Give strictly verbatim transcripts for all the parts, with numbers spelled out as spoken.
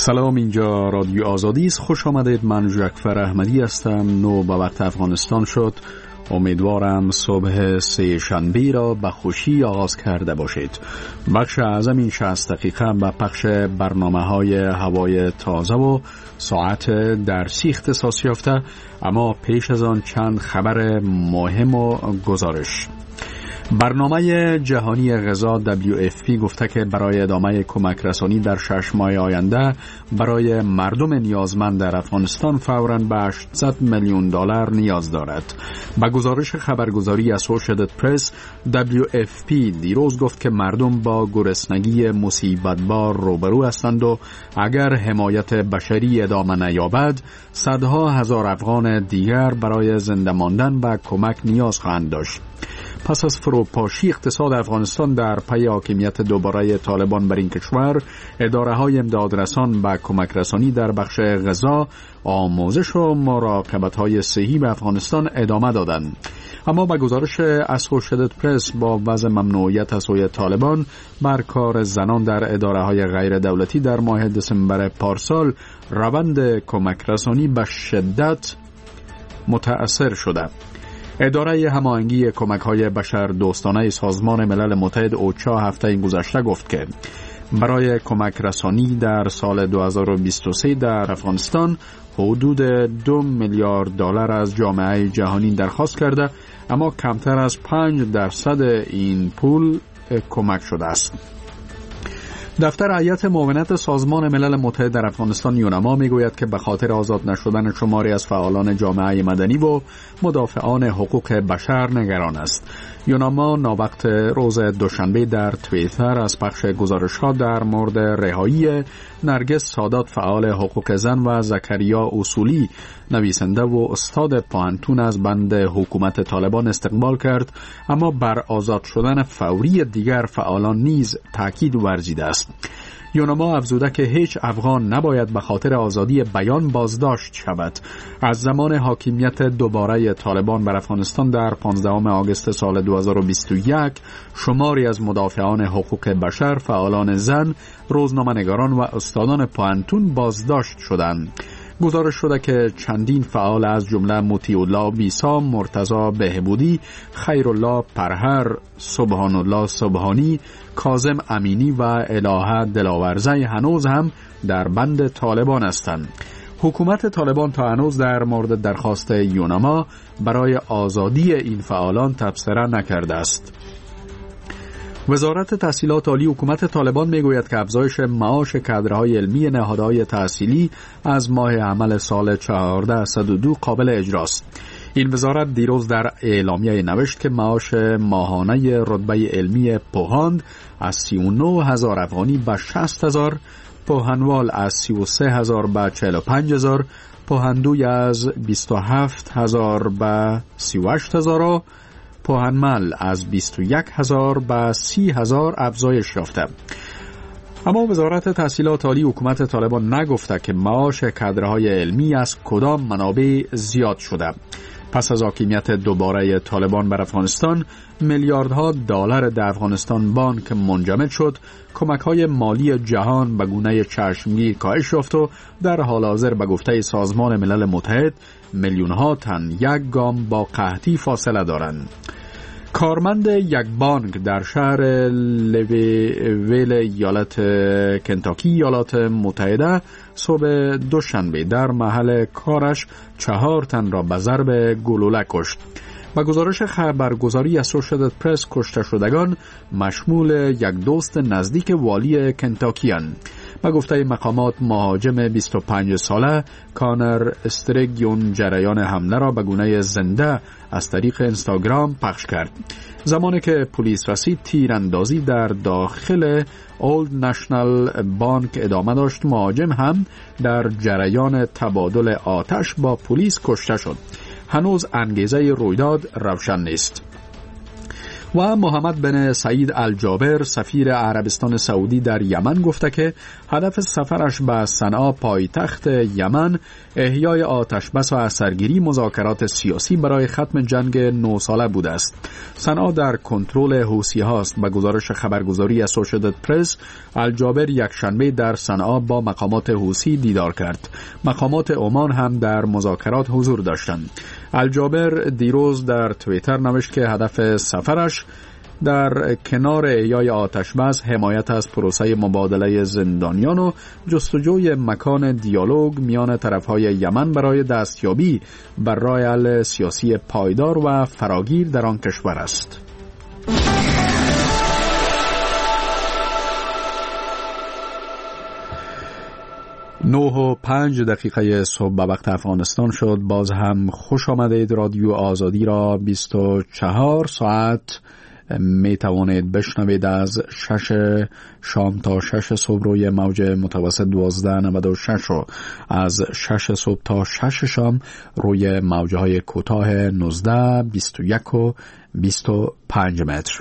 سلام، اینجا رادیو آزادی است. خوش آمدید. من جعفر احمدی هستم. نو به وقت افغانستان شد. امیدوارم صبح سه شنبه را به خوشی آغاز کرده باشید. بخش اعظم این شصت دقیقه به پخش برنامه های هوای تازه و ساعت درسی اختصاص یافته، اما پیش از آن چند خبر مهم و گزارش. برنامه جهانی غذا دبلیو اف پی گفته که برای ادامه کمک رسانی در شش ماه آینده برای مردم نیازمند در افغانستان فوراً به هشتصد میلیون دلار نیاز دارد. با گزارش خبرگزاری اسوسییتد پرس، دبلیو اف پی دیروز گفت که مردم با گرسنگی مصیبت‌بار روبرو هستند و اگر حمایت بشری ادامه نیابد، صدها هزار افغان دیگر برای زنده ماندن به کمک نیاز خواهند داشت. پس از فروپاشی اقتصاد افغانستان در پی حاکمیت دوباره طالبان بر این کشور، اداره‌های امدادرسان به کمک رسانی در بخش غذا، آموزش و مراقبت‌های صحی به افغانستان ادامه دادند. اما با گزارش اسوسییتد پرس، با وضع ممنوعیت از سوی طالبان بر کار زنان در اداره‌های غیر دولتی در ماه دسامبر پارسال، روند کمک رسانی به شدت متأثر شده. اداره هماهنگی کمک‌های بشردوستانه سازمان ملل متحد اوچا هفته گذشته گفت که برای کمک رسانی در سال دو هزار و بیست و سه در افغانستان حدود دو میلیارد دلار از جامعه جهانی درخواست کرده، اما کمتر از پنج درصد این پول کمک شده است. دفتر هیئت معاونت سازمان ملل متحد در افغانستان یونما میگوید که به خاطر آزاد نشدن شماری از فعالان جامعه مدنی و مدافعان حقوق بشر نگران است. یونما ناوقت روز دوشنبه در توییتر از پخش گزارش‌ها در مورد رهایی نرگس سادات، فعال حقوق زن، و زکریا اصولی، نویسنده و استاد پوهنتون، از بند حکومت طالبان استقبال کرد، اما بر آزاد شدن فوری دیگر فعالان نیز تاکید ورزیده است. یونما افزوده که هیچ افغان نباید به خاطر آزادی بیان بازداشت شود. از زمان حاکمیت دوباره طالبان بر افغانستان در پانزدهم آگوست سال دو هزار و بیست و یک، شماری از مدافعان حقوق بشر، فعالان زن، روزنامه‌نگاران و استادان پوهنتون بازداشت شدند. گزارش شده که چندین فعال از جمله مطیع الله بیسا، مرتضی بهبودی، خیرالله پرهر، سبحان الله سبحانی، کاظم امینی و الهه دلاورزی هنوز هم در بند طالبان هستند. حکومت طالبان تا هنوز در مورد درخواست یونما برای آزادی این فعالان تبصره نکرده است. وزارت تحصیلات عالی حکومت طالبان میگوید که افزایش معاش کادرهای علمی نهادهای تحصیلی از ماه عمل سال چهارده صد و دو قابل اجراست. این وزارت دیروز در اعلامیه نوشت که معاش ماهانه رتبه علمی پوهاند از سی و نه هزار افغانی به شصت هزار، پوهنوال از سی و سه هزار به چهل و پنج هزار، پوهندوی از بیست و هفت هزار به سی و هشت هزار، پوهنمل از بیست و یک هزار به سی هزار افزایش یافته. اما وزارت تحصیلات عالی حکومت طالبان نگفته که معاش کادرهای علمی از کدام منابع زیاد شده. پس از حاکمیت دوباره طالبان بر افغانستان، میلیاردها دلار در افغانستان بانک منجمد شد، کمک‌های مالی جهان به گونه چشمگیر کاهش یافت و در حال حاضر به گفته سازمان ملل متحد میلیون‌ها تن یک گام با قحطی فاصله دارند. کارمند یک بانک در شهر لویویل ایالت کنتاکی ایالات متحده صبح دوشنبه در محل کارش چهار تن را به ضرب گلوله کشت. با گزارش خبرگزاری اسوسییتد پرس، کشته شدگان مشمول یک دوست نزدیک والی کنتاکی اند. با گفته مقامات، مهاجم بیست و پنج ساله کانر استرگیون جریان حمله را به گونه زنده از طریق اینستاگرام پخش کرد. زمانی که پلیس رسید، تیراندازی در داخل اولد نشنال بانک ادامه داشت. مهاجم هم در جریان تبادل آتش با پلیس کشته شد. هنوز انگیزه رویداد روشن نیست. و محمد بن سعید الجابر سفیر عربستان سعودی در یمن گفته که هدف سفرش به صنعا پایتخت یمن احیای آتشبس و اثرگیری مذاکرات سیاسی برای ختم جنگ نه ساله بوده است. صنعا در کنترل حوثی هاست. به گزارش خبرگزاری اسوشییتد پرس، الجابر یک شنبه در صنعا با مقامات حوثی دیدار کرد. مقامات عمان هم در مذاکرات حضور داشتند. الجابر دیروز در توییتر نوشت که هدف سفرش در کنار احیای آتشبس حمایت از پروسه مبادله زندانیان و جستجوی مکان دیالوگ میان طرفهای یمن برای دستیابی بر راه حل سیاسی پایدار و فراگیر در آن کشور است. نه و پنج دقیقه صبح به وقت افغانستان شد. باز هم خوش آمدید. رادیو آزادی را بیست و چهار ساعت می توانید بشنوید از شش شام تا شش صبح روی موج متوسط دوازده نود و شش و از شش صبح تا شش شام روی موجه های کوتاه نوزده، بیست و یک و بیست و پنج متر.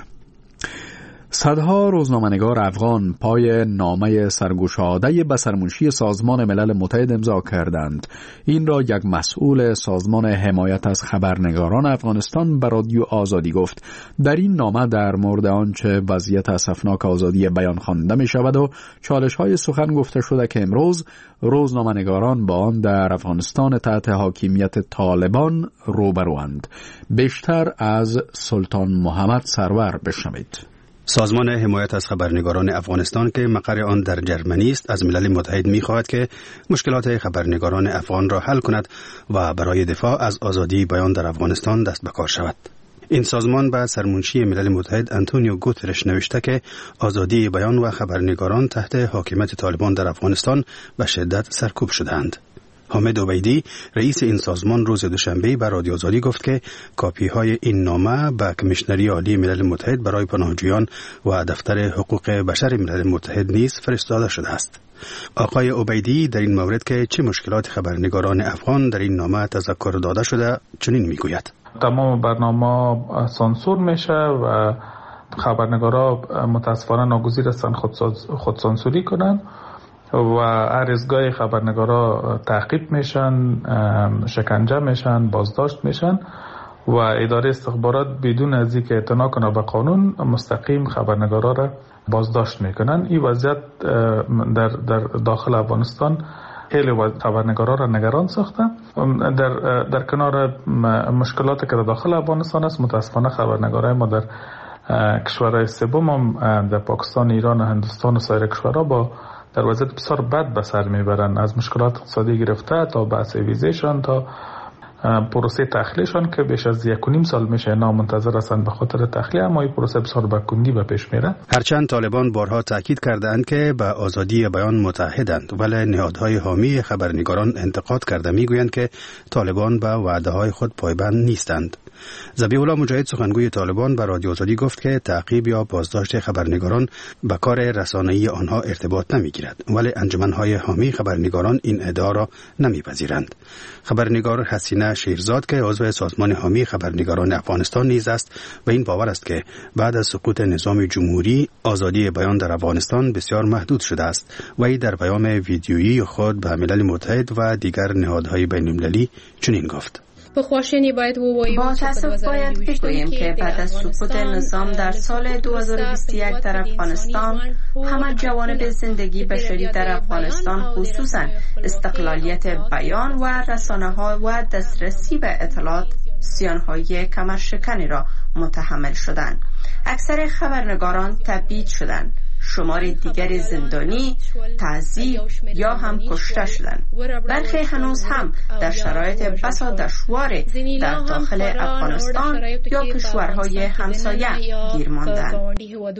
صدها روزنامه‌نگار افغان پای نامه سرگشاده به سرمنشی سازمان ملل متحد امضا کردند. این را یک مسئول سازمان حمایت از خبرنگاران افغانستان به رادیو آزادی گفت. در این نامه در مورد آنچه وضعیت اسفناک آزادی بیان خوانده می شود و چالش‌های سخن گفته شده که امروز روزنامه‌نگاران با آن در افغانستان تحت حاکمیت طالبان روبروند. بیشتر از سلطان محمد سرور بشنوید. سازمان حمایت از خبرنگاران افغانستان که مقر آن در جرمنی است از ملل متحد می‌خواهد که مشکلات خبرنگاران افغان را حل کند و برای دفاع از آزادی بیان در افغانستان دست به کار شود. این سازمان به سرمنشی ملل متحد انتونیو گوترش نوشته که آزادی بیان و خبرنگاران تحت حاکمیت طالبان در افغانستان به شدت سرکوب شدند. حامد عبیدی رئیس این سازمان روز دوشنبه به رادیو آزادی گفت که کاپی های این نامه به کمیشنری عالی ملل متحد برای پناهجویان و دفتر حقوق بشر ملل متحد نیز فرستاده شده است. آقای عبیدی در این مورد که چه مشکلات خبرنگاران افغان در این نامه تذکر داده شده چنین میگوید: تمام برنامه سانسور میشه و خبرنگارا متاسفانه ناگزیر هستند خود سانسوری کنند و هر ازگاه خبرنگارا تعقیب میشن، شکنجه میشن، بازداشت میشن و اداره استخبارات بدون از اینکه اعتنا کنه به قانون مستقیم خبرنگارا را بازداشت میکنن. این وضعیت در در داخل افغانستان خیلی خبرنگارا را نگران ساخته. در در کنار مشکلاتی که در داخل افغانستان است، متاسفانه خبرنگارای ما در کشورهای سوم هم در پاکستان، ایران و هندوستان و سایر کشورها با در وضعیت بسیار بد به سر میبرن، از مشکلات اقتصادی گرفته تا بحث ویزیشان تا پروسه تخلیهشان که بیش از یک و نیم سال میشه نامنتظر هستند به خاطر تخلیه، اما این پروسه بسیار بکندی به پیش میره. هرچند طالبان بارها تاکید کردند که به آزادی بیان متحدند، ولی نهادهای حامی خبرنگاران انتقاد کرده میگویند که طالبان به وعده های خود پایبند نیستند. ذبیح الله مجاهد سخنگوی طالبان به رادیو آزادی گفت که تعقیب یا بازداشت خبرنگاران به کار رسانه‌ای آنها ارتباط نمیگیرد، ولی انجمن‌های حامی خبرنگاران این ادعا را نمیپذیرند. خبرنگار حسینه شیرزاد که عضو سازمان حامی خبرنگاران افغانستان نیز است و این باور است که بعد از سقوط نظام جمهوری آزادی بیان در افغانستان بسیار محدود شده است و ای در پیام ویدیویی خود به ملل متحد و دیگر نهادهای بین‌المللی چنین گفت: با تأسف باید بگوییم که بعد از سقوط نظام در سال دو هزار و بیست و یک در افغانستان همه جوانب زندگی بشری در افغانستان خصوصا استقلالیت بیان و رسانه‌ها و دسترسی به اطلاعات زیان‌های کمرشکنی را متحمل شدند. اکثر خبرنگاران تبعید شدند، شمار دیگر زندانی، تعذیب یا هم کشته شدند. برخی هنوز هم در شرایط بسا دشوار در داخل افغانستان یا کشورهای همسایه گیر ماندند.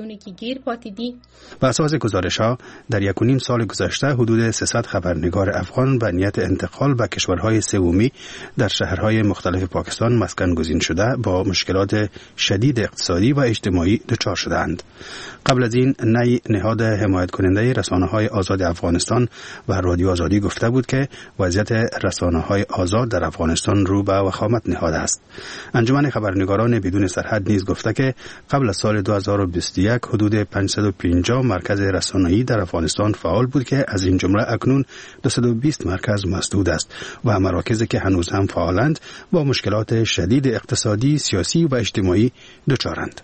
بر اساس گزارش‌ها در یک و نیم سال گذشته حدود سیصد خبرنگار افغان به نیت انتقال به کشورهای سومی در شهرهای مختلف پاکستان مسکن گزین شده با مشکلات شدید اقتصادی و اجتماعی دچار شدند. قبل از این نی نهاد حمایت کننده رسانه‌های آزاد افغانستان و رادیو آزادی گفته بود که وضعیت رسانه‌های آزاد در افغانستان رو به وخامت نهاده است. انجمن خبرنگاران بدون سرحد نیز گفته که قبل از سال دو هزار و بیست و یک حدود پانصد و پنجاه مرکز رسانه‌ای در افغانستان فعال بود که از این جمله اکنون دویست و بیست مرکز مسدود است و مراکزی که هنوز هم فعالند با مشکلات شدید اقتصادی، سیاسی و اجتماعی دچارند.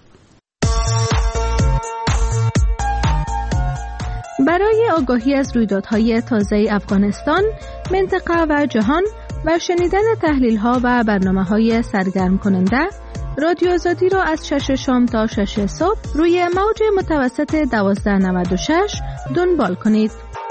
برای آگاهی از رویدادهای تازه افغانستان، منطقه و جهان و شنیدن تحلیل‌ها و برنامه‌های سرگرم کننده، رادیو آزادی را از شش شام تا شش صبح روی موج متوسط دوازده نود و شش دنبال کنید.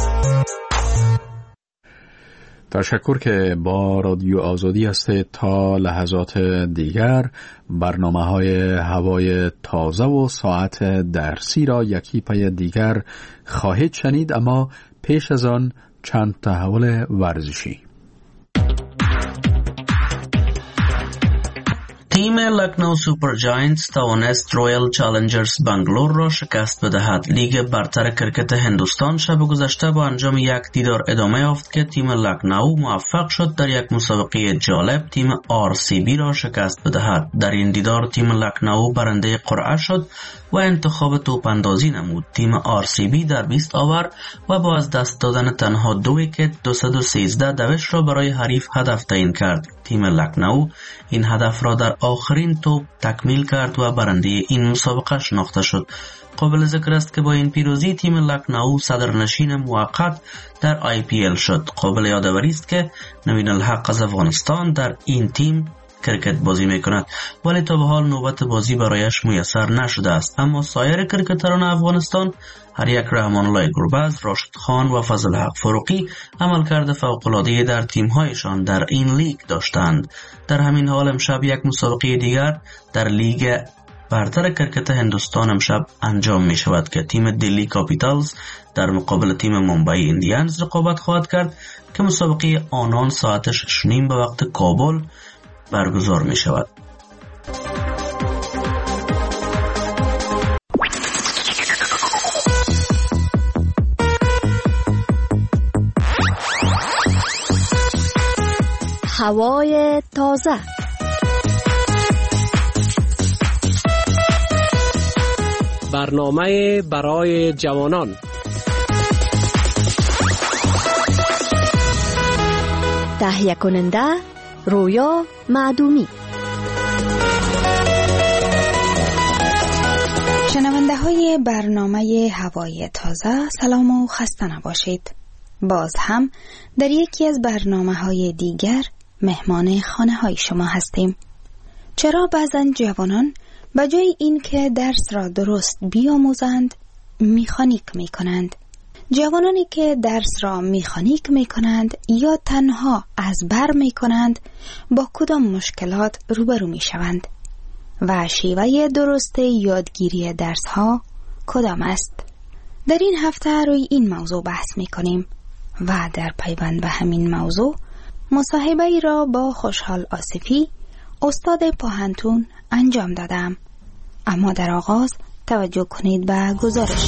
تشکر که با رادیو آزادی هستید. تا لحظات دیگر برنامه‌های هوای تازه و ساعت درسی را یکی پی دیگر خواهید شنید، اما پیش از آن چند تحول ورزشی. تیم لکنو سوپر جاینتس توانست رویال چالنجرز بنگلور را شکست بدهد. لیگ برتر کرکت هندوستان شب گذشته با انجام یک دیدار ادامه یافت که تیم لکنو موفق شد در یک مسابقه جالب تیم آر سی بی را شکست بدهد. در این دیدار تیم لکنو برنده قرعه شد و انتخاب توپ اندازی نمود. تیم آر سی بی در بیست آور و با از دست دادن تنها دو ویکت دویست و سیزده دوش را برای حریف هدف تعیین کرد. تیم لکنو این هدف را در آخرین توپ تکمیل کرد و برنده این مسابقه شناخته شد. قابل ذکر است که با این پیروزی تیم لکنو صدرنشین موقت در آی پی ال شد. قابل یادآوری است که نوین الحق از افغانستان در این تیم کرکت بازی میکند، ولی تا به حال نوبت بازی برایش میسر نشده است. اما سایر کرکتران افغانستان، هر یک رحمان الله گربز، راشد خان و فضل حق فروغی عملکرد فوق‌العاده در تیم‌هایشان در این لیگ داشتند. در همین حال امشب یک مسابقه دیگر در لیگ برتر کرکت هندوستان امشب انجام می شود که تیم دلی کاپیتالز در مقابل تیم ممبئی ایندیانز رقابت خواهد کرد که مسابقه آنان ساعت شش و نیم به وقت کابل برگزار می شود. هوای تازه. برنامه برای جوانان. تهیه کننده رویا معدومی. شنونده های برنامه هوای تازه، سلام و خسته نباشید. باز هم در یکی از برنامه های دیگر مهمان خانه های شما هستیم. چرا بعضن جوانان به جای این که درس را درست بیاموزند میخانیک می کنند؟ جوانانی که درس را میخانیک می کنند یا تنها از بر می کنند با کدام مشکلات روبرو می شوند و شیوه درست یادگیری درس ها کدام است؟ در این هفته روی این موضوع بحث می کنیم و در پیوند به همین موضوع مصاحبه ای را با خوشحال آصفی، استاد پوهنتون انجام دادم. اما در آغاز توجه کنید به گزارش.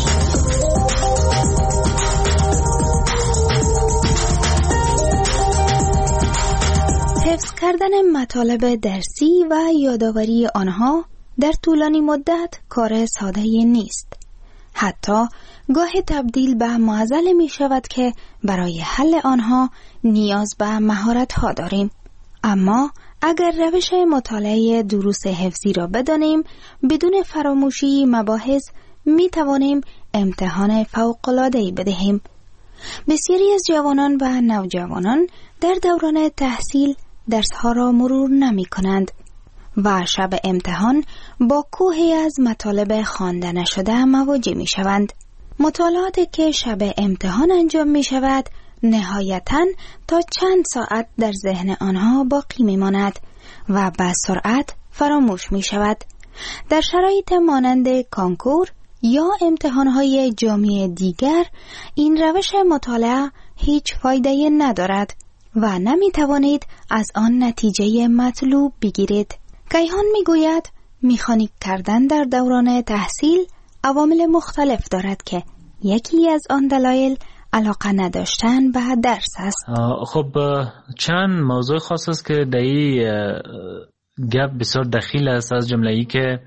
حفظ کردن مطالب درسی و یادآوری آنها در طولانی مدت کار ساده نیست. حتی گاهی تبدیل به معضل می شود که برای حل آنها نیاز به مهارت ها داریم. اما اگر روش مطالعه دروس حفظی را بدانیم، بدون فراموشی مباحث می توانیم امتحان فوق‌العاده‌ای بدهیم. بسیاری از جوانان و نوجوانان در دوران تحصیل درسها را مرور نمی کنند و شب امتحان با کوهی از مطالب خوانده نشده مواجه می شوند. مطالعاتی که شب امتحان انجام می شود نهایتاً تا چند ساعت در ذهن آنها باقی می ماند و به سرعت فراموش می شود. در شرایط مانند کانکور یا امتحانهای جامعه دیگر این روش مطالعه هیچ فایده ندارد و نمی توانید از آن نتیجه مطلوب بگیرید. کیهان می گوید میخانیک کردن در دوران تحصیل عوامل مختلف دارد که یکی از آن دلایل علاقه نداشتن به درس است. خب چند موضوع خاص است که در این گپ بسیار دخیل است، از جمله ای که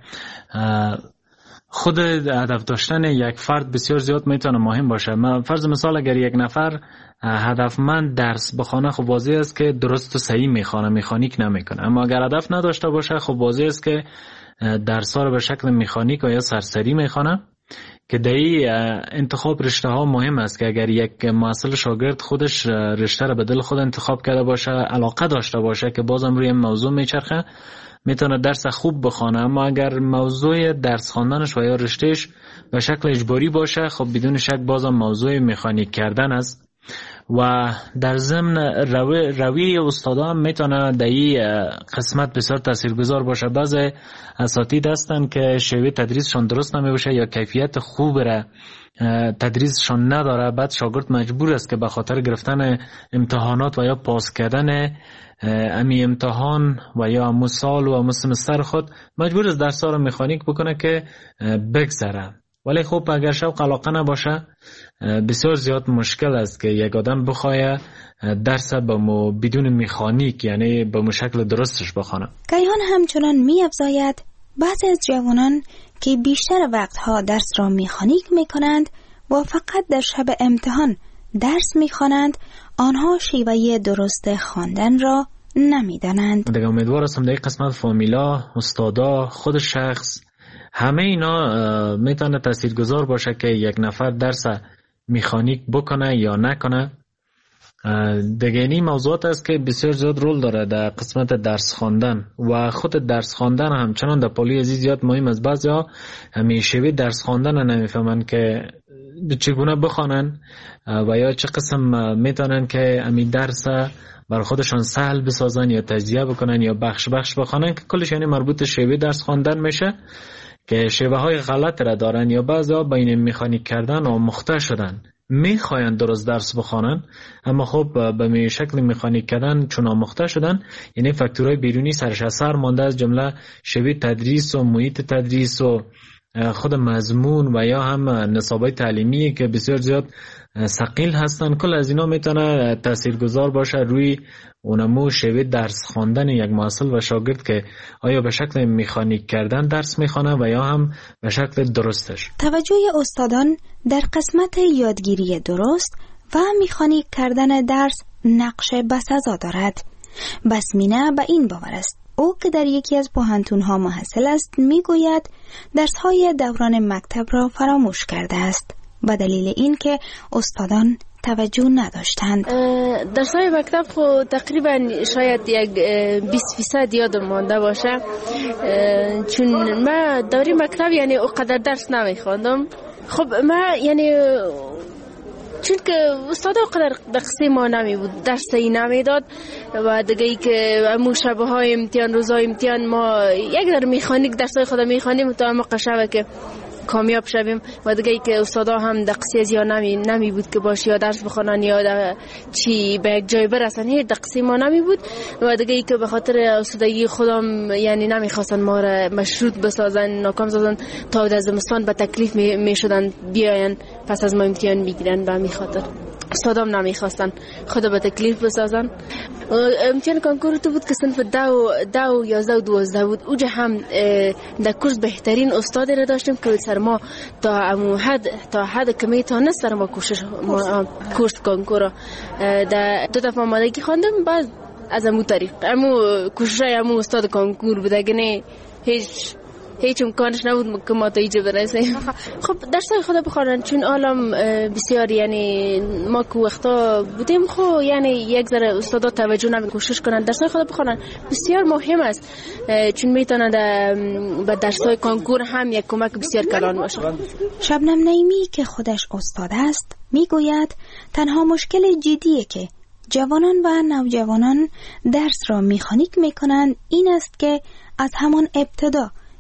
خود هدف داشتن یک فرد بسیار زیاد میتونه مهم باشه. فرض مثال اگر یک نفر هدفمند درس بخونه، خب واضح است که درست و صحیح میخونه، مکانیک نمیکنه. اما اگر هدف نداشته باشه، خب واضح است که درس ها رو به شکل مکانیک و یا سرسری میخونه، که در این انتخاب رشته ها مهم است که اگر یک محصل شاگرد خودش رشته رو به دل خود انتخاب کرده باشه، علاقه داشته باشه که بازم روی موضوع میچرخه، میتونه درس خوب بخونه. اما اگر موضوع درس خواندنش و یا رشتهش به شکل اجباری باشه، خب بدون شک بازم موضوع مکانیک کردن است. و در ضمن روی, روی استادا هم میتونه در این قسمت بسیار تاثیرگذار باشه. بعضی اساتید هستن که شیوه تدریسشان درست نمیشه یا کیفیت خوب را تدریسشان نداره، بعد شاگرد مجبور است که به خاطر گرفتن امتحانات و یا پاس کردن امی امتحان و یا امو سال و امو سمستر خود مجبور است درس ها رو مکانیک بکنه که بگذره. ولی خب اگر شوق علاقه نباشه، بسیار زیاد مشکل است که یک آدم بخواه درس با بدون مکانیک، یعنی با شکل درستش بخونه. کیهان همچنان می افزاید بعضی از جوانان که بیشتر وقتها درس را مکانیک می کنند و فقط در شب امتحان درس می خوانند، آنها شیوه درست خواندن را نمی دانند. دیگه امیدوار هستم در این قسمت فامیلا، استادا، خود شخص، همه اینا میتونه تاثیرگذار باشه که یک نفر درس مکانیک بکنه یا نکنه. دیگه این موضوعات است که بسیار زیاد رول داره در قسمت درس خواندن و خود درس خواندن همچنان در پالی ازی زیاد مهم است. بعضیا همیشه درس خواندن نمیفهمن که چگونه بخوانن و یا چه قسم میتونن که امی درس بر خودشان سهل بسازن یا تجزیه بکنن یا بخش بخش بخوانن، که کلش یعنی مربوط شیوه درس خواندن میشه که شیوه های غلط را دارن یا بعضا بین مکانیک کردن و مخته شدن، میخواین درست درس بخوانن اما خب به می شکل مکانیک کردن چون آموخته شدن، یعنی فاکتورهای بیرونی سرش اثر مانده، از جمله شیوه تدریس و محیط تدریس و خود مضمون و یا هم نصابای تعلیمی که بسیار زیاد ثقیل هستن. کل از اینا میتونه تاثیرگذار باشه روی اونمو شیوه درس خواندن یک محصل و شاگرد که آیا به شکل مکانیک کردن درس میخوانه و یا هم به شکل درستش. توجه استادان در قسمت یادگیری درست و مکانیک کردن درس نقش بسزا دارد. بسمینه به این باور است. او که در یکی از پوهنتون‌ها محصل است میگوید درس‌های دوران مکتب را فراموش کرده است به دلیل اینکه استادان توجه نداشتند. درس‌های مکتب خو تقریبا شاید یک بیست فیصد یادم مانده باشه، چون من دوره مکتب یعنی اونقدر درس نمیخواندم. خب من یعنی چون که استاد قدر دقیقی ما نمی بود، درسی نمی داد و دیگه ای که امو شبه های امتحان، روزهای امتحان ما یک در میخانیک درسای خود میخوانیم تا ما قشبه که کامیاب شویم و دیگه ای که استادا هم دقیقی از یا نمی, نمی بود که باشه یا درس بخونن یا چی به یک جای برسن، هیچ دقیقی ما نمی بود و دیگه ای که به خاطر استادایی خودم یعنی نمیخواستن ما را مشروط بسازن، ناکام سازن تا از زمستان به تکلیف می, می شدن بیاین پس از ما امتحان بگیرن. به همین خاطر استادام نمیخواستن خود به تکلیف بسازن. امتحان کنکور تو بود که صنف دو دو یازده و دوازده بود. اوجا هم در کورس بهترین استاد را داشتیم که سر ما تا امو حد تا حد که میتونه سر ما کوشش ما کورس کنکور در دو دفعه آمادگی خواندم. بعد از امو طریق امو کوشش امو استاد کنکور بود، اگه نه هیچ هیچ امکانش نبود که ما تا اینجا برسیم. خب درسای خدا بخوانن چون عالم بسیار یعنی ما که وقتا بودیم خب یعنی یک ذره استادا توجه نمی کوشش کنن درسای خدا بخوانن بسیار مهم است، چون میتونن به درسای کنکور هم یک کمک بسیار کلان باشه. شبنم نعیمی که خودش استاد است میگوید تنها مشکل جدیه که جوانان و نوجوانان درس را مکانیک میکنند این است که از همان ابتدا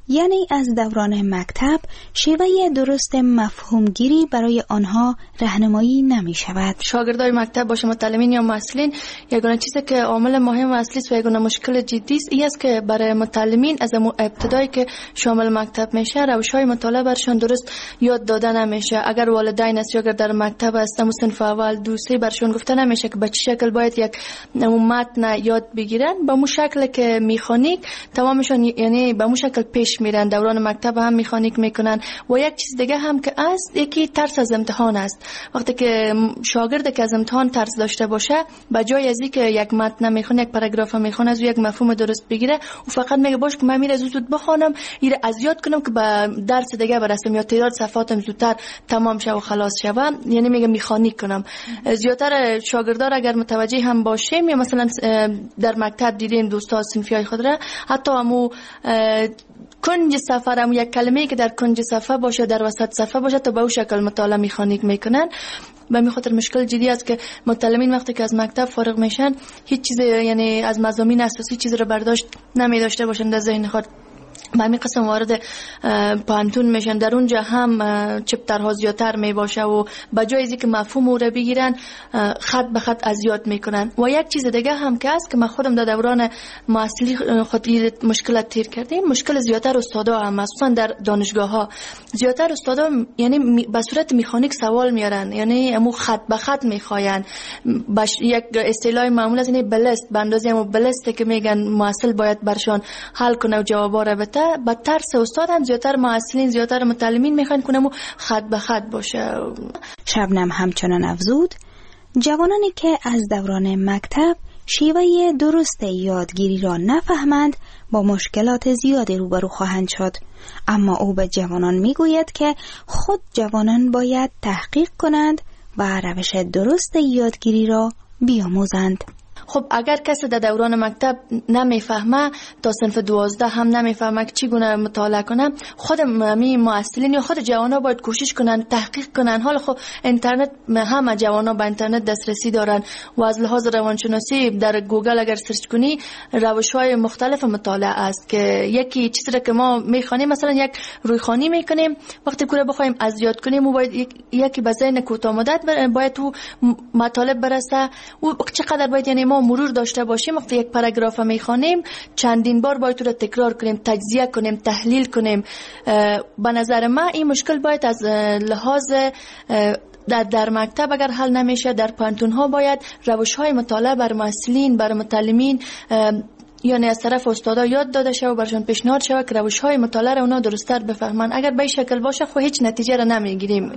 یعنی از دوران مکتب شیوه درست مفهومگیری برای آنها راهنمایی نمی شود. شاگردای مکتب باشه متعلمین یا مسئولین، یگانه چیزی که عامل مهم و اصلی و یگانه مشکل جدی است این است که برای متعلمین از ابتدایی که شامل مکتب میشه روش‌های مطالعه برشان درست یاد داده نمیشه. اگر والدین است یا اگر در مکتب هستن صنف اول دو سه برشان گفته نمیشه که به چه شکل باید یک متن یاد بگیرن، به مو شکل که میخونیک تمامشون یعنی به مو شکل پیش میرن. دوران مکتب هم میخونیک میکنن. و یک چیز دیگه هم که است یکی ترس از امتحان است. وقتی که شاگرد که از امتحان ترس داشته باشه به جای از اینکه یک متن میخونه یک پاراگراف میخونه از یک مفهوم درست بگیره و فقط میگه باش که من میره زود بخونم ایره از یاد کنم که به درس دیگه برسم یا تعداد صفحاتم زودتر تمام شه و خلاص شوم، یعنی میگه میخانیک کنم. زیاتر شاگردان اگر متوجه هم باشیم یا مثلا در مکتب دیدیم دوستا صنفیای خود را حتی همو کنج صفحه هم یک کلمه‌ای که در کنج صفحه باشه در وسط صفحه باشه تا به اون شکل مطالعه میخانیک میکنن. به می خاطر مشکل جدی است که متعلمین وقتی که از مکتب فارغ میشن هیچ چیز یعنی از مضامین اساسی چیز رو برداشت نمی داشته باشن در ذهن خود. به همین قسم وارد پانتون میشن، در اونجا هم چپترها زیادتر می باشه و به جای از اینکه مفهوم رو بگیرن خط به خط از یاد میکنن. و یک چیز دیگه هم که است که من خودم در دوران معاصلی خود مشکلات تیر کردیم، مشکل زیادتر استادا هم مخصوصا در دانشگاه ها زیادتر استادا یعنی به صورت مکانیک سوال میارن، یعنی امو خط به خط میخواین. یک اصطلاح معمول از این بلست به اندازه امو بلست که میگن معاصل باید برشان حل کنه و جوابا رو بده. با ترس استاد هم زیادتر معاصلین زیادتر متعلمین میخوان کنم خط به خط باشه. شبنم همچنان افزود جوانانی که از دوران مکتب شیوه درست یادگیری را نفهمند با مشکلات زیادی روبرو خواهند شد، اما او به جوانان میگوید که خود جوانان باید تحقیق کنند و روش درست یادگیری را بیاموزند. خب اگر کسی در دوران مکتب نمیفهمه تا صنف دوازده هم نمیفهمه که چگونه مطالعه کنه، خود می معلمین یا خود جوانا باید کوشش کنن تحقیق کنن. حالا خب اینترنت همه جوانا به اینترنت دسترسی دارن و از لحاظ روانشناسی در گوگل اگر سرچ کنی روش‌های مختلف مطالعه است که یکی چیزی که ما میخوانیم مثلا یک رویخوانی میکنیم وقتی کوره بخوایم از یاد کنیم و باید یکی به ذهن کوتاه مدت باید تو مطالب برسه و چقدر باید یعنی ما مرور داشته باشیم. وقتی یک پاراگراف میخوانیم چندین بار باید رو تکرار کنیم، تجزیه کنیم، تحلیل کنیم. به نظر من این مشکل باید از لحاظ در, در مکتب اگر حل نمیشه در پانتون ها باید روش های مطالعه بر معلمین بر متعلمین یعنی از طرف استادا یاد داده شه و برشان پیشنهاد شه که روش های مطالعه را اونا درست‌تر بفهمن. اگر به این شکل باشه خب هیچ نتیجه را نمیگیریم.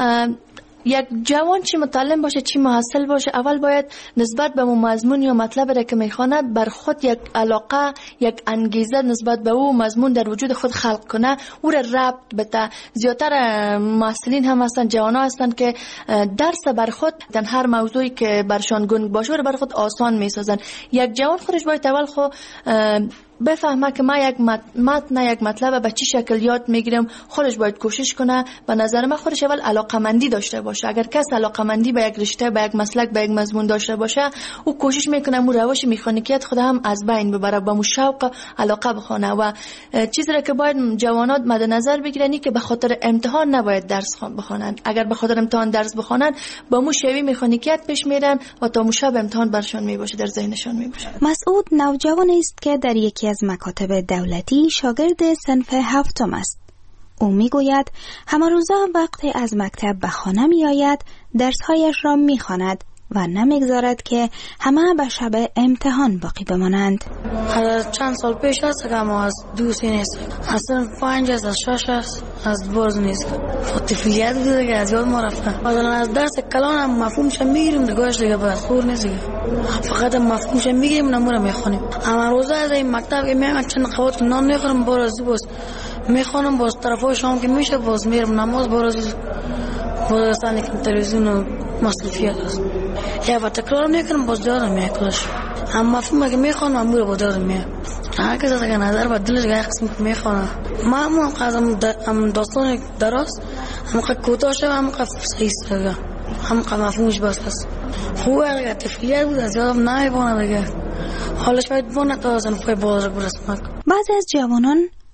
یک جوان چی متعلم باشه چی محصل باشه اول باید نسبت به مضمون یا مطلب را که میخونه بر خود یک علاقه یک انگیزه نسبت به او مضمون در وجود خود خلق کنه، او را ربط بده. زیادتر محصلین هم هستن جوانا هستن که درس بر خود در هر موضوعی که برشان گنگ باشه رو بر خود آسان میسازن. یک جوان خودش باید اول خود بفهمه که ما یک متن یک مطلب به چه شکل یاد میگیرم، خودش باید کوشش کنه. به نظر من خودش اول علاقمندی داشته باشه. اگر کس علاقمندی به یک رشته به یک مسلک به یک مضمون داشته باشه او کوشش میکنه اون روش مکانیکیت خود هم از بین ببره، با مو شوق علاقه بخونه. و چیزی را که باید جوانات مد نظر بگیرن که به خاطر امتحان نباید درس بخونن. اگر به خاطر امتحان درس بخونن با مو شوی مکانیکیت پیش میرن و تا مو شب امتحان برشان میباشه در ذهنشان میباشه. مسعود نوجوانی است که در یکی از مکاتب دولتی شاگرد صنف هفتم است. او میگوید همه روزا وقتی از مکتب به خانه می آید درسهایش را می خواند و نمیگذارد که همه به شب امتحان باقی بمانند. از چند سال پیش است که ما از دو سه نیست، از صنف پنج است، از شش است، از برز نیست. طفلیت بوده که از یاد ما رفته. مثلا از درس کلان هم مفهومش میگیریم نگاهش دیگه بس خور نیست دیگه. فقط مفهومش میگیریم نموره میخونیم. اما روزا از این مکتب که میام چند قوت نان میخورم باز باز میخونم باز طرفای شام که میشه باز میرم نماز باز باز سانی که تلویزیون و مصرفیات است. یا و تکرار میکنم باز دارم میکنش. اما مفهوم که میخونم امور با دارم میکنم. هر کس از نظر با دلش گاهی قسم میخونه. ما هم قدم هم داستان درست هم قد کوتاه شد هم قد صحیح شد هم قد مفهومش بس است. خوبه اگر طفلیت بود از یادم نمیبونه دیگه. حالش باید بونه تا از انفای باز رو برسمک. بعضی از جوانان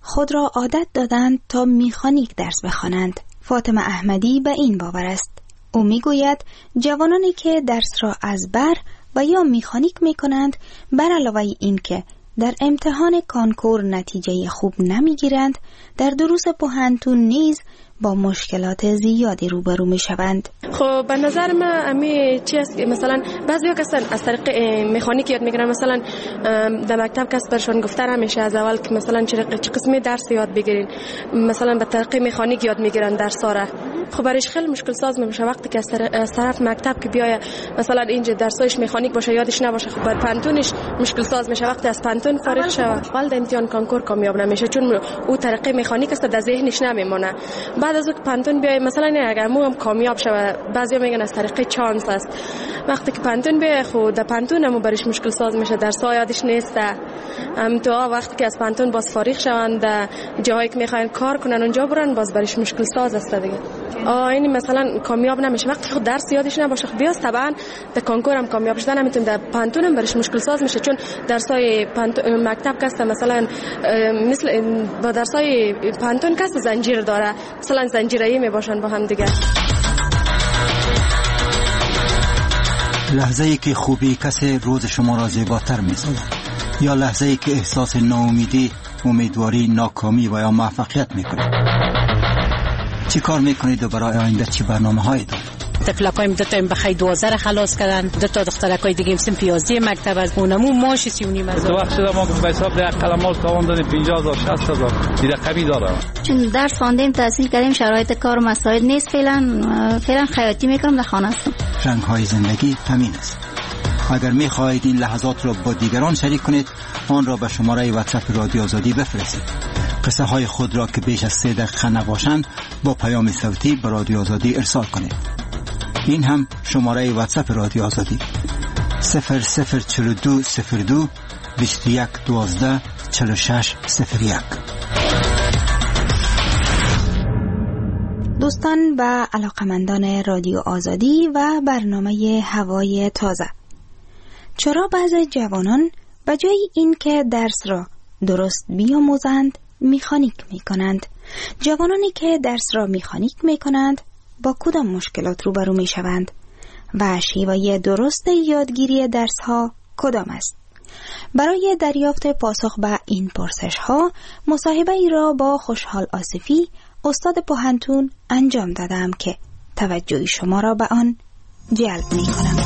خود را عادت دادند تا میخانیک درس بخوانند. فاطمه احمدی به این باور است. او میگوید جوانانی که درس را از بر و یا میخانیک میکنند، بر علاوه این که در امتحان کانکور نتیجه خوب نمیگیرند، در دروس پوهنتون نیز با مشکلات زیادی روبرو می شوند. خب به نظر من امی چی است که مثلا بعضی وقت از طریق مکانیک یاد میگیرن، مثلا در مکتب کس برشون گفته همیشه از اول که مثلا چه قسمی درس یاد بگیرین، مثلا به طریق مکانیک یاد میگیرن درس ها. خب برایش خیلی مشکل ساز میشه وقتی که از طرف مکتب که بیای مثلا اینجا درسایش مکانیک باشه یادش نباشه، خب بعد پانتونش مشکل ساز میشه وقتی از پانتون فارغ شه. ولی در امتحان کانکور کامیاب نمیشه چون او طریق مکانیک است در ذهنش نمیمونه. بعد از وقت پانتون بیای مثلا اگر مو هم کامیاب شه، بعضیا میگن از طریق چانس است. وقتی که پانتون بیای خود در پانتون هم برایش مشکل ساز میشه، درس ها یادش نیست. ام تو وقتی که از پانتون باز فارغ شوند جایی که میخواین کار کنن اونجا برن، باز برایش مشکل ساز است دیگه. آ این مثلا کامیاب نمیشه وقتی خود درس یادش نباشه. بیاست طبعا در کانکور هم کامیاب شدن نمیتونه، در پانتون هم برایش مشکل ساز میشه چون درسای مکتب کاست مثلا مثل با درسای پانتون کاست زنجیر داره، مثلا زنجیره‌ای میباشن با هم دیگه. لحظه ای که خوبی کسی روز شما را زیباتر می‌سازد، یا لحظه ای که احساس ناامیدی، امیدواری، ناکامی و یا موفقیت می‌کنید. چی کار می‌کنید و برای آینده چی برنامه‌هایی دارید؟ تفلکایم دو تا بخای دوازده خلاص کردن، دو تا دخترکای دیگه هم سن پیازی مکتب از اونمو ماش سی و نیم هزار. تو وقت ما به حساب ده قلماش تاوان دادیم پنجاه هزار شصت هزار دیگه کمی داره. چون درس خواندیم تحصیل کردیم شرایط کار مساعد نیست، فعلا فعلا خیاطی میکنم در خانه هستم. رنگ‌های زندگی همین است. اگر می‌خواهید این لحظات را با دیگران شریک کنید، آن را به شماره واتساپ رادیو آزادی بفرستید. قصه های خود را که بیش از سه دقیقه نباشند با پیام صوتی به رادیو آزادی ارسال کنید. این هم شماره واتساپ رادیو آزادی صفر صفر چهل و دو صفر دو بیست و یک دوازده چهل و شش صفر یک. دوستان و علاقمندان رادیو آزادی و برنامه هوای تازه، چرا بعضی جوانان به جای این که درس را درست بیاموزند میخانیک میکنند؟ جوانانی که درس را میخانیک میکنند با کدام مشکلات روبرو میشوند و شیوه درست یادگیری درس ها کدام است؟ برای دریافت پاسخ به این پرسش ها مصاحبه ای را با خوشحال آصفی استاد پوهنتون انجام دادم که توجه شما را به آن جلب می کنم.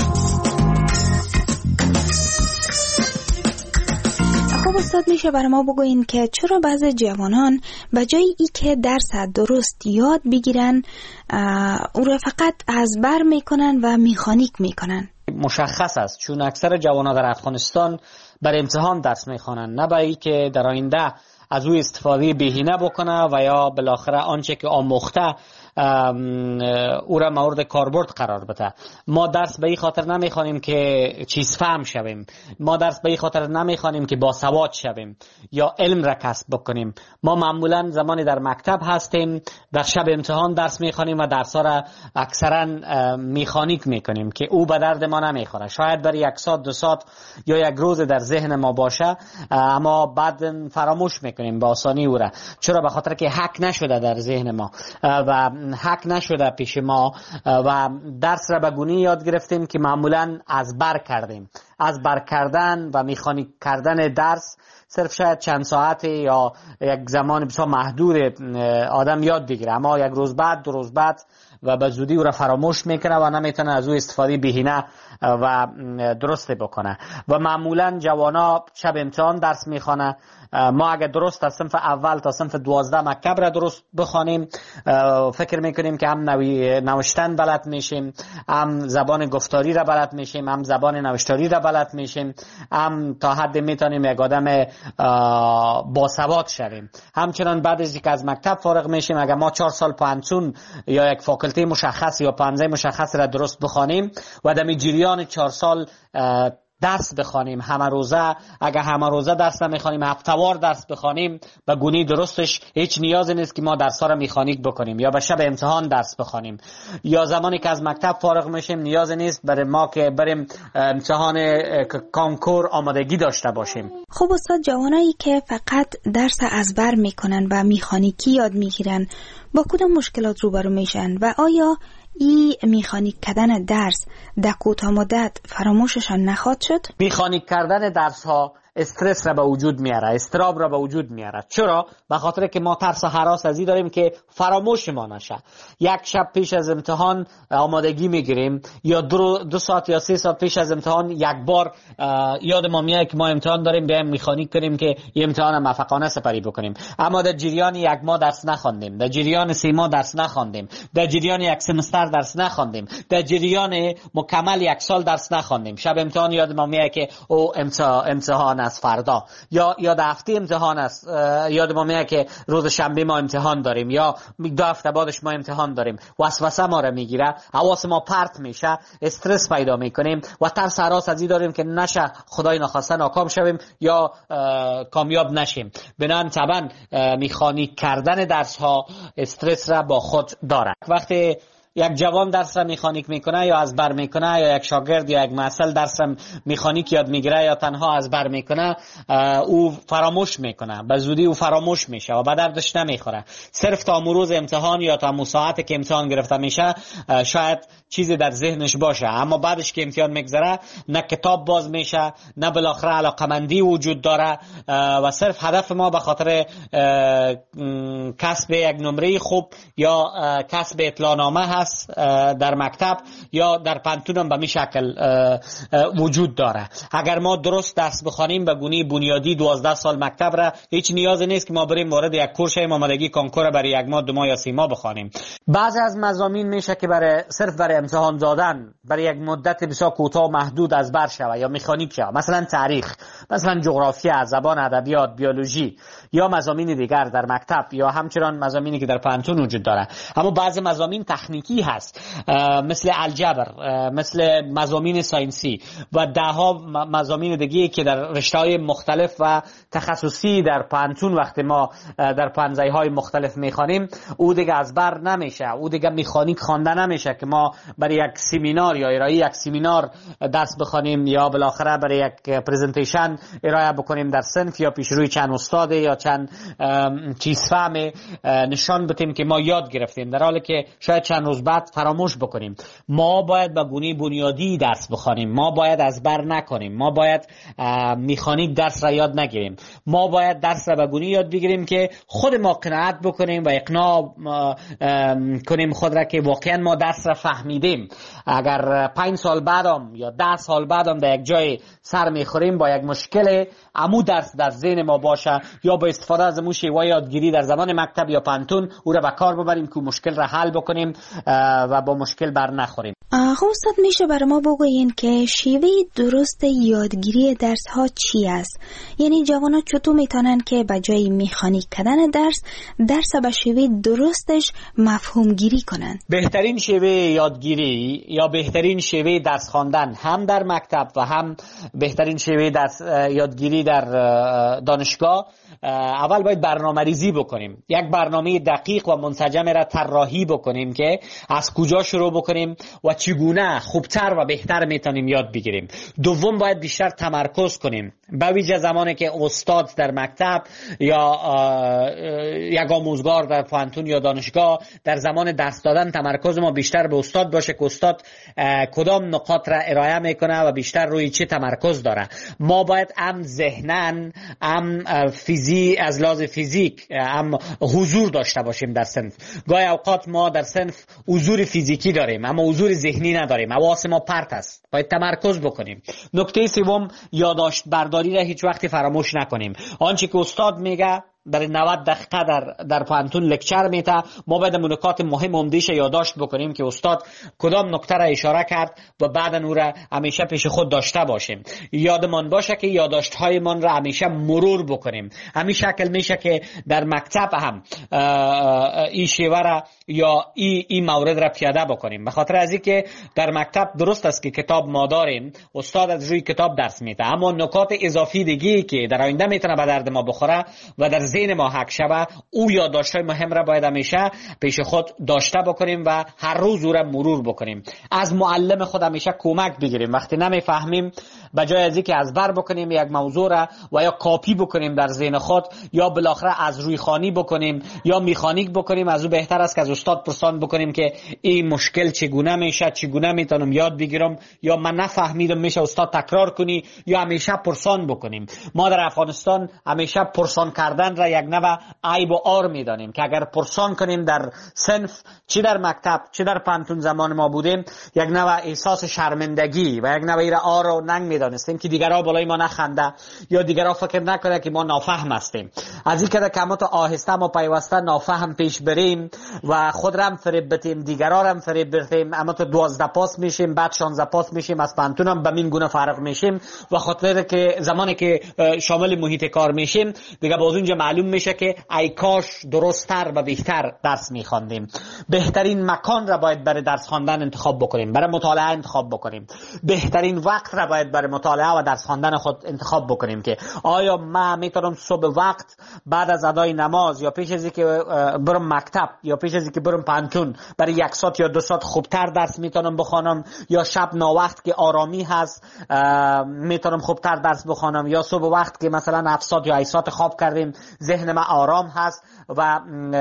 خب استاد، میشه برای ما بگوین که چرا بعضی جوانان به جای ای که درس درست یاد بگیرن او را فقط از بر میکنن و میخانیک میکنن؟ مشخص است چون اکثر جوانان در افغانستان بر امتحان درس میخوانند، نه برای که در آینده از او استفاده بهینه بکنه و یا بالاخره آنچه که آموخته او را مورد کاربرد قرار بده. ما درس به این خاطر نمیخوانیم که چیز فهم شویم، ما درس به این خاطر نمیخوانیم که با سواد شویم یا علم را کسب بکنیم. ما معمولا زمانی در مکتب هستیم در شب امتحان درس میخوانیم و درس ها را اکثرا میخانیک میکنیم که او به درد ما نمیخوره. شاید برای یک ساعت دو ساعت یا یک روز در ذهن ما باشه اما بعد فراموش میکنیم با آسانی او را، چرا؟ به خاطر که حک نشده در ذهن ما و حک نشده پیش ما و درس را به گونه یاد گرفتیم که معمولا از بر کردیم. از بر کردن و میخانیک کردن درس صرف شاید چند ساعت یا یک زمان بسیار محدود آدم یاد بگیره، اما یک روز بعد دو روز بعد و به زودی او را فراموش میکنه و نمیتونه از او استفاده بهینه و درسته بکنه. و معمولا جوانا شب امتحان درس میخوانه. ما اگر درست از صنف اول تا صنف دوازده مکتب را درست بخوانیم فکر میکنیم که هم نوی نوشتن بلد میشیم، هم زبان گفتاری را بلد میشیم، هم زبان نوشتاری را بلد میشیم، هم تا حد میتونیم یک آدم باسواد شویم. همچنان بعد از اینکه از مکتب فارغ میشیم اگر ما چهار سال پانسون یا یک فاکولته مشخص یا پانزه مشخص را درست بخوانیم و در جریان چهار سال درس بخوانیم همه روزه، اگر همه روزه درس نمیخوانیم هفته‌وار درس بخوانیم به گونه درستش هیچ نیازی نیست که ما درس‌ها را مکانیک بکنیم یا به شب امتحان درس بخوانیم، یا زمانی که از مکتب فارغ میشیم نیازی نیست برای ما که بریم امتحان کنکور آمادگی داشته باشیم. خب استاد، جوانایی که فقط درس ازبر میکنن و مکانیکی یاد میگیرن با کدام مشکلات روبرو میشن و آیا این مکانیک کردن درس در کوتاه مدت فراموششان نخواهد شد؟ مکانیک کردن درس ها استرس را به وجود میاره، استراب را به وجود میاره. چرا؟ به خاطر که ما ترس و هراس از این داریم که فراموش ما نشه. یک شب پیش از امتحان آمادگی میگیریم یا دو, دو ساعت یا سه ساعت پیش از امتحان یک بار یاد ما میاد که ما امتحان داریم، بیایم مکانیک کنیم که این امتحان موفقانه سپری بکنیم. اما در جریان یک ماه درس نخواندیم، در جریان سه ماه درس نخواندیم، در جریان یک سمستر درس نخواندیم، در جریان مکمل یک سال درس نخواندیم. شب امتحان یاد ما میاد که او امتحان از فردا یا یا در هفته امتحان است، یاد ما میاد که روز شنبه ما امتحان داریم یا دو هفته بعدش ما امتحان داریم. وسوسه ما را میگیره، حواس ما پرت میشه، استرس پیدا میکنیم و ترس هراس از این داریم که نشه خدای نخواسته ناکام شویم یا کامیاب نشیم. بنابراین طبعا مکانیک کردن درس ها استرس را با خود داره. وقتی یک جوان درس را مکانیک میکنه یا از بر میکنه، یا یک شاگرد یا یک محصل درس را مکانیک یاد میگیره یا تنها از بر میکنه، او فراموش میکنه، به زودی او فراموش میشه و به دردش نمیخوره. صرف تا روز امتحان یا تا ساعتی که امتحان گرفته میشه شاید چیزی در ذهنش باشه، اما بعدش که امتحان میگذره نه کتاب باز میشه، نه بالاخره علاقمندی وجود داره و صرف هدف ما به خاطر کسب یک نمره خوب یا کسب اطلاعنامه در مکتب یا در پانتون هم به می شکل وجود داره. اگر ما درست درس بخوانیم به گونه بنیادی دوازده سال مکتب را، هیچ نیازی نیست که ما بریم وارد یک کورس آمادگی کنکور برای یک ماه دو ماه یا سه ماه بخوانیم. بعضی از مضامین میشه که برای صرف برای امتحان دادن برای یک مدت بسیار کوتاه و محدود از بر شوه یا مکانیک شوه، مثلا تاریخ، مثلا جغرافیا، زبان، ادبیات، بیولوژی یا مضامین دیگر در مکتب یا همچنان مضامینی که در پانتون وجود داره. اما بعضی مضامین تکنیکی هست مثل الجبر، مثل مضامین ساینسی و ده ها مضامین دیگه که در رشته‌های مختلف و تخصصی در پانتون وقتی ما در پانزه‌های مختلف میخوانیم او دیگه از بر نمیشه، او دیگه مکانیک خوانده نمیشه که ما برای یک سمینار یا ارائه یک سمینار درس بخوانیم یا بالاخره برای یک پرزنتیشن ارائه بکنیم در صنف یا پیش روی چند استاد یا چند چیز فهم نشان بدیم که ما یاد گرفتیم، در حالی که شاید چند روز بعد فراموش بکنیم. ما باید به گونه بنیادی درس بخوانیم، ما باید از بر نکنیم، ما باید مکانیک درس را یاد نگیریم، ما باید درس را به گونه یاد بگیریم که خود ما قناعت بکنیم و اقناع کنیم خود را که واقعا ما درس را فهمیدیم. اگر پنج سال بعدم یا ده سال بعدم در یک جای سر میخوریم با یک مشکل، عمو درس در ذهن ما باشه یا با استفاده از امو شیوه یادگیری در زمان مکتب یا پانتون او را به کار ببریم که مشکل را حل بکنیم و با مشکل بر نخوریم. خب استاد، میشه برای ما بگوین که شیوه درست یادگیری درس ها چی است؟ یعنی جوانا چطور میتونن که به جای مکانیک کردن درس درس به شیوه درستش مفهوم گیری کنن؟ بهترین شیوه یادگیری یا بهترین شیوه درس خواندن هم در مکتب و هم بهترین شیوه درس یادگیری در دانشگاه، اول باید برنامه ریزی بکنیم، یک برنامه دقیق و منسجم را طراحی بکنیم که از کجا شروع بکنیم و چگونه خوبتر و بهتر میتونیم یاد بگیریم. دوم باید بیشتر تمرکز کنیم، به ویژه زمانی که استاد در مکتب یا یک آموزگار در پانتون یا دانشگاه در زمان درس دادن تمرکز ما بیشتر به استاد باشه که استاد کدام نقاط را ارائه میکنه و بیشتر روی چه تمرکز داره. ما باید هم ذهنن هم فیزی از لحاظ فیزیک هم حضور داشته باشیم در صنف. گاهی اوقات ما در صنف حضور فیزیکی داریم اما حضور ذهنی نداریم، حواس ما پرت است، باید تمرکز بکنیم. نکته سوم، یادداشت برداری را هیچ وقت فراموش نکنیم. آنچه که استاد میگه در نود دقیقه در در پانتون لکچر میته، ما باید نکات مهم عمده‌اش یادداشت بکنیم که استاد کدام نکته را اشاره کرد و بعد اون را همیشه پیش خود داشته باشیم. یادمان باشه که یادداشت های من را همیشه مرور بکنیم. همین شکل میشه که در مکتب هم این شیوه را یا این ای مورد را پیاده بکنیم. به خاطر از اینکه در مکتب درست است که کتاب ما داریم، استاد از روی کتاب درس میده، اما نکات اضافی دیگه که در آینده میتونه به درد ما بخوره و در ذهن ما حک شوه، او یادداشت‌های مهم را باید همیشه پیش خود داشته بکنیم و هر روز او را مرور بکنیم. از معلم خود همیشه کمک بگیریم. وقتی نمیفهمیم به جای از اینکه از بر بکنیم یک موضوع را و یا کاپی بکنیم در ذهن خود یا بالاخره از روی خوانی بکنیم یا میخانیک بکنیم، از او بهتر است که از استاد پرسان بکنیم که این مشکل چگونه میشه، چگونه میتونم یاد بگیرم، یا من نفهمیدم میشه استاد تکرار کنی، یا همیشه پرسان بکنیم. ما در افغانستان همیشه پرسان کردن را یک نوع عیب و عار میدانیم که اگر پرسان کنیم در صنف، چی در مکتب چی در پانتون زمان ما بودیم، یک نوع احساس شرمندگی و یک نوع عار و ننگ میدانستیم که دیگرها بالای ما نخنده یا دیگرها فکر نکنه که ما نافهم هستیم. از این که کمات آهسته ما پیوسته نافهم پیش بریم و خود را هم فریب بدیم، دیگرها را هم فریب بدیم، اما تو دوازده پاس میشیم، بعد شانزده پاس میشیم، از پانتون هم به این گونه فارغ میشیم و خاطر که زمانی که شامل محیط کار میشیم دیگه باز اونجا معلوم میشه که ای کاش درست‌تر و بهتر درس میخواندیم. بهترین مکان را باید برای درس خواندن انتخاب بکنیم، برای مطالعه انتخاب بکنیم. بهترین وقت را باید برای مطالعه و درس خواندن خود انتخاب بکنیم که آیا ما میتونم صبح وقت بعد از ادای نماز یا پیش از اینکه برم مکتب یا پیش از اینکه برم پانتون برای یک ساعت یا دو ساعت خوبتر درس میتونم بخوانم، یا شب ناوقت که آرامی هست میتونم خوبتر درس بخوانم، یا صبح وقت که مثلا هفت ساعت یا هشت ساعت خواب کردیم ذهن ما آرام هست و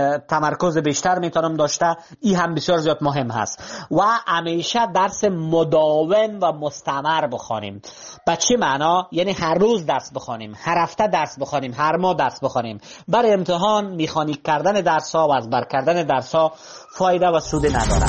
تمرکز بیشتر میتونم داشته. این هم بسیار زیاد مهم هست و همیشه درس مداوم و مستمر بخوانیم. به چه معنا؟ یعنی هر روز درس بخوانیم، هر هفته درس بخوانیم، هر ماه درس بخوانیم. برای امتحان میخانیک کردن درس ها و از بر کردن درس ها فایده و سود ندارد.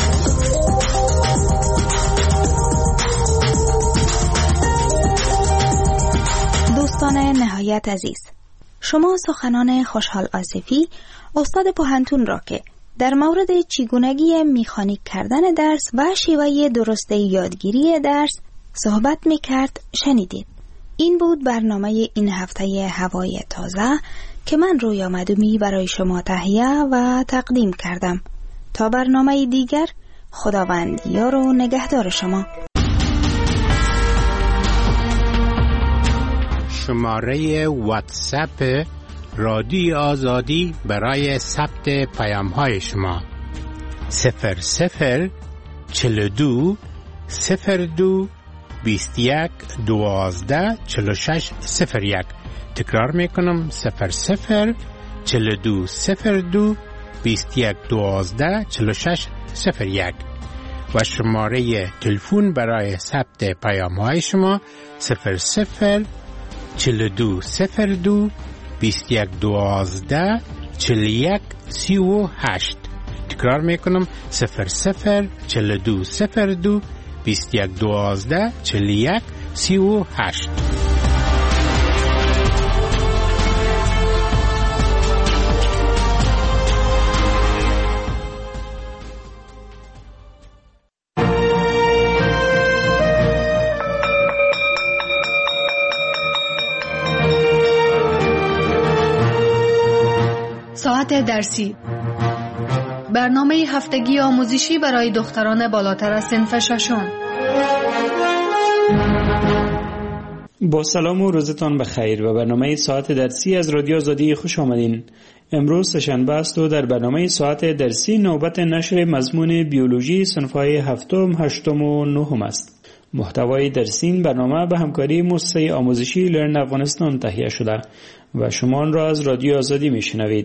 دوستان نهایت عزیز، شما سخنان خوشحال آصفی استاد پوهنتون را که در مورد چگونگی میخانیک کردن درس و شیوه درست یادگیری درس صحبت میکرد شنیدید. این بود برنامه این هفته هوای تازه که من رویا مدومی برای شما تهیه و تقدیم کردم. تا برنامه دیگر، خداوند یار و نگهدار شما. شماره واتساپ رادیو آزادی برای ثبت پیام های شما صفر صفر چل دو صفر دو بیست یک دوازده چل و شش صفر یک. تکرار میکنم صفر صفر چل دو صفر دو بیست یک دوازده چل و شش صفر یک و شماره تلفن برای ثبت پیام های شما صفر صفر چل دو صفر دو بیست یک دوازده چل یک سی و هشت. تکرار میکنم صفر صفر چل دو صفر دو بیست یک دوازده چل یک سی و هشت. ساعت درسی، برنامه هفتگی آموزشی برای دختران بالاتر از صنف ششم. با سلام و روزتان بخیر و برنامه ساعت درسی از رادیو آزادی خوش آمدین. امروز سه‌شنبه است و در برنامه ساعت درسی نوبت نشر مضمون بیولوژی صنف‌های هفتم، هشتم و نهم است. محتوای درسی این برنامه به همکاری مؤسسه آموزشی لرن افغانستان تهیه شده و شما آن را از رادیو آزادی میشنوید.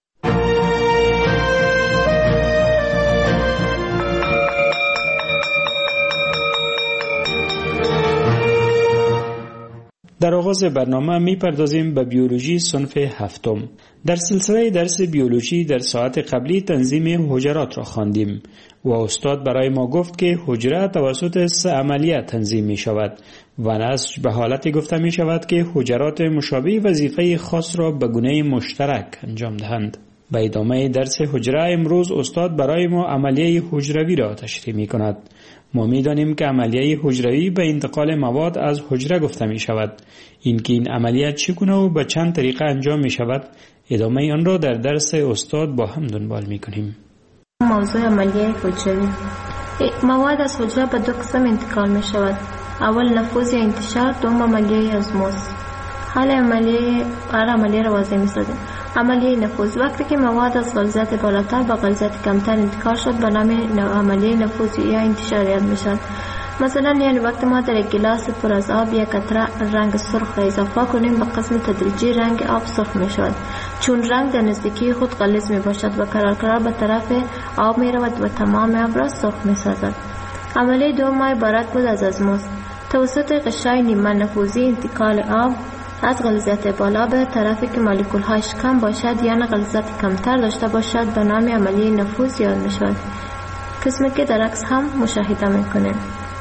در آغاز برنامه میپردازیم به بیولوژی صنف هفتم. در سلسله درس بیولوژی در ساعت قبلی تنظیم حجرات را خواندیم و استاد برای ما گفت که حجره توسط سه عملیه تنظیم می شود و نسج به حالتی گفته می شود که حجرات مشابه وظیفه خاص را به گونه مشترک انجام دهند. به ادامه درس حجره امروز استاد برای ما عملیه حجروی را تشریح می کند. ما می دانیم که عملیه حجروی به انتقال مواد از حجره گفته می شود. اینکه این عملیات چگونه و به چند طریقه انجام می شود، ادامه آن را در درس استاد با هم دنبال می کنیم. موضوع عملیه حجروی. مواد از حجره به دو قسم انتقال می شود. اول نفوذ یا انتشار، دوم عملیه ازموز. حال عملیه هر عملیه را واضح می سازیم. عملیه نفوذ وقتی که مواد از غلظت بالاتر به غلظت کمتر انتقال شد به نام عملیه نفوذ یا انتشار یاد می شود. مثلا یعنی وقتی ما در یک گلاس پر از آب یک قطره رنگ سرخ را اضافه کنیم به قسم تدریجی رنگ آب سرخ می شود، چون رنگ در نزدیکی خود غلیظ می باشد و قرار قرار به طرف آب می رود و تمام آب را سرخ می سازد. عملیه دوم عبارت بود از ازموز. توسط غشای نیمه نفوذی انتقال آب از غلظت بالا به طرفی که مولکول هاش کم باشد یا غلظت کمتر داشته باشد به نام عملیه نفوذ یاد می شود، قسمی که در عکس هم مشاهده می کنیم.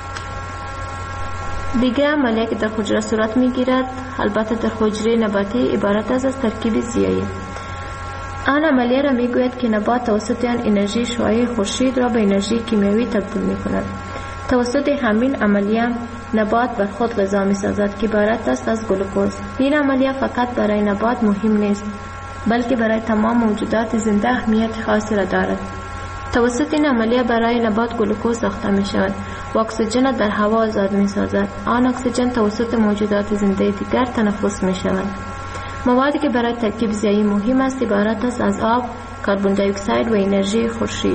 دیگر عملیه که در حجره صورت می گیرد، البته در حجره نباتی، عبارت است از ترکیب ضیایی. آن عملیه را می گوید که نبات توسط آن انرژی شعاعی خورشید را به انرژی کیمیایی تبدیل می کند. توسط همین عملیه نبات بر خود غذا می سازد که عبارت است از گلوکوز. این عملیه فقط برای نبات مهم نیست، بلکه برای تمام موجودات زنده اهمیت خاصی را دارد. توسط این عملیه برای نبات گلوکوز ساخته می شود و اکسیژن در هوا آزاد می سازد. آن اکسیژن توسط موجودات زنده دیگر تنفس می شود. موادی که برای ترکیب ضیایی مهم است عبارت است از آب، کربن دی اکساید و انرژی خورشید.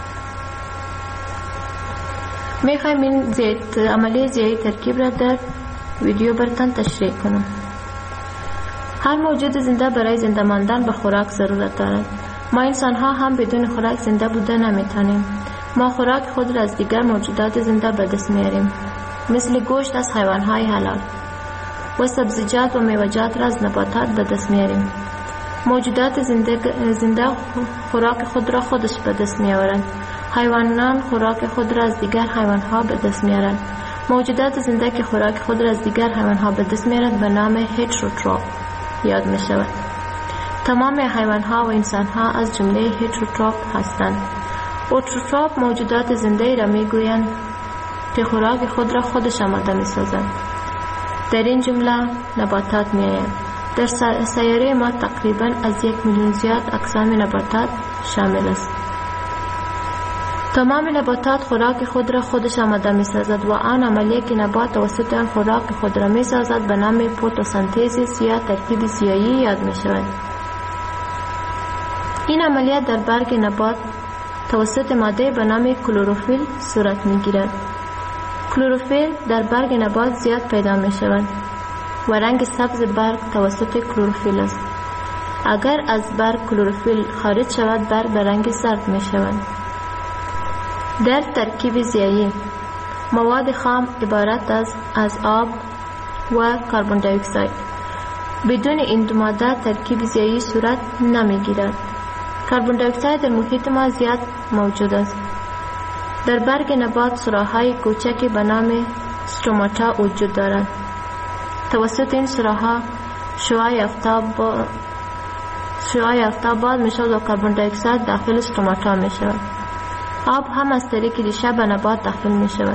می خواهیم این زیت عملیه ضیایی ترکیب را در ویدیو براتون تشریح کنم. هر موجود زنده برای زنده ماندن به خوراک ضرورت دارد. ما انسان ها هم بدون خوراک زنده بوده نمیتونیم. ما خوراک خود را از دیگر موجودات زنده به دست میاریم، مثل گوشت از حیوان های حلال و سبزیجات و میوه‌جات را از نباتات به دست میاریم. موجودات زنده, زنده خوراک خود را خودش به دست میآورند. حیوانان خوراک خود را از دیگر حیوان ها به دست میارند. موجودات زنده که خوراک خود را از دیگر حیوان ها به دست میارند به نام هتروتروف یاد می شود. تمام حیوان ها و انسان ها از جمله هتروتروف هستند. اوتروتروف موجودات زنده را می گویند که خوراک خود را خودش آماده می سازند. در این جمله نباتات می آیند. در سیاره ما تقریبا از یک میلیون زیاد اقسام نباتات شامل است. تمام نباتات خوراک خود را خودش آماده می سازد و آن عملیه که نبات توسط آن خوراک خود را می سازد به نام فتوسنتز یا ترکیب ضیایی یاد می شود. این عملیات در برگ نبات توسط ماده به نام کلروفیل صورت می گیرد. کلروفیل در برگ نبات زیاد پیدا می شود و رنگ سبز برگ توسط کلروفیل است. اگر از برگ کلروفیل خارج شود برگ به رنگ زرد می شود. در ترکیب ضیایی مواد خام عبارت است از آب و کربن دی اکساید. بدون این دو ماده ترکیب ضیایی صورت نمی گیرد. کربن دی اکساید در محیط ما زیاد موجود است. در برگ نبات سوراخ‌های کوچکی به نام استروماتا وجود دارد. توسط این سوراخ‌ها شعاع آفتاب شعاع آفتاب باز می شود و کربن دی اکساید داخل استروماتا می شود. آب هم از طریق ریشه به نبات داخل می شود.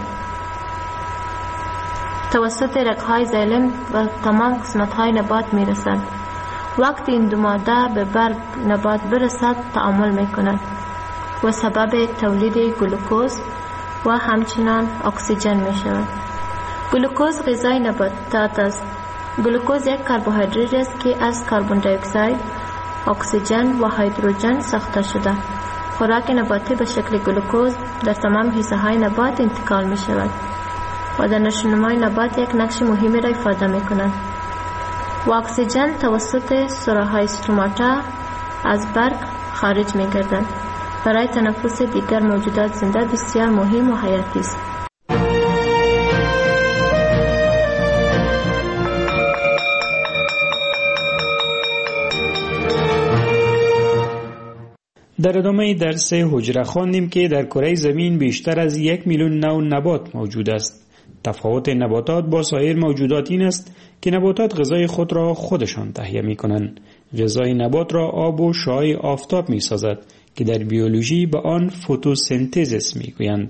توسط رگ‌های زیلم و تمام قسمت‌های نبات می رسد. وقتی این دو ماده به برگ نبات برسد تعامل می کند و سبب تولید گلوکوز و همچنان اکسیژن می شود. گلوکوز غذای نباتات است. گلوکوز یک کربوهیدرات است که از کربن دی اکساید، اکسیژن و هیدروژن ساخته شده. خوراک نباتی به شکل گلوکوز در تمام حصه های نبات انتقال می شود و در نشونمای نبات یک نقش مهمی را ایفاده می کند. و اکسیژن توسط سوراخ‌های استروماتا از برگ خارج می گردد. برای تنفس دیگر موجودات زنده بسیار مهم و حیاتی است. در ادامه درس حجره خواندیم که در کره زمین بیشتر از یک میلیون نوع نبات موجود است. تفاوت نباتات با سایر موجودات این است که نباتات غذای خود را خودشان تهیه می کنند. غذای نبات را آب و شعاع آفتاب می سازد که در بیولوژی به آن فتوسنتز می گویند.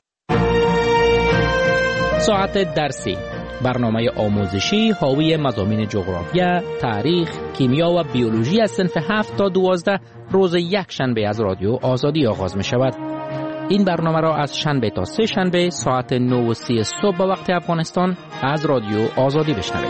ساعت درسی، برنامه آموزشی حاوی مضامین جغرافیا، تاریخ، کیمیا و بیولوژی از صنف هفت تا دوازده روز یک شنبه از رادیو آزادی آغاز می شود. این برنامه را از شنبه تا سه شنبه ساعت نه و سی صبح به وقت افغانستان از رادیو آزادی بشنوید.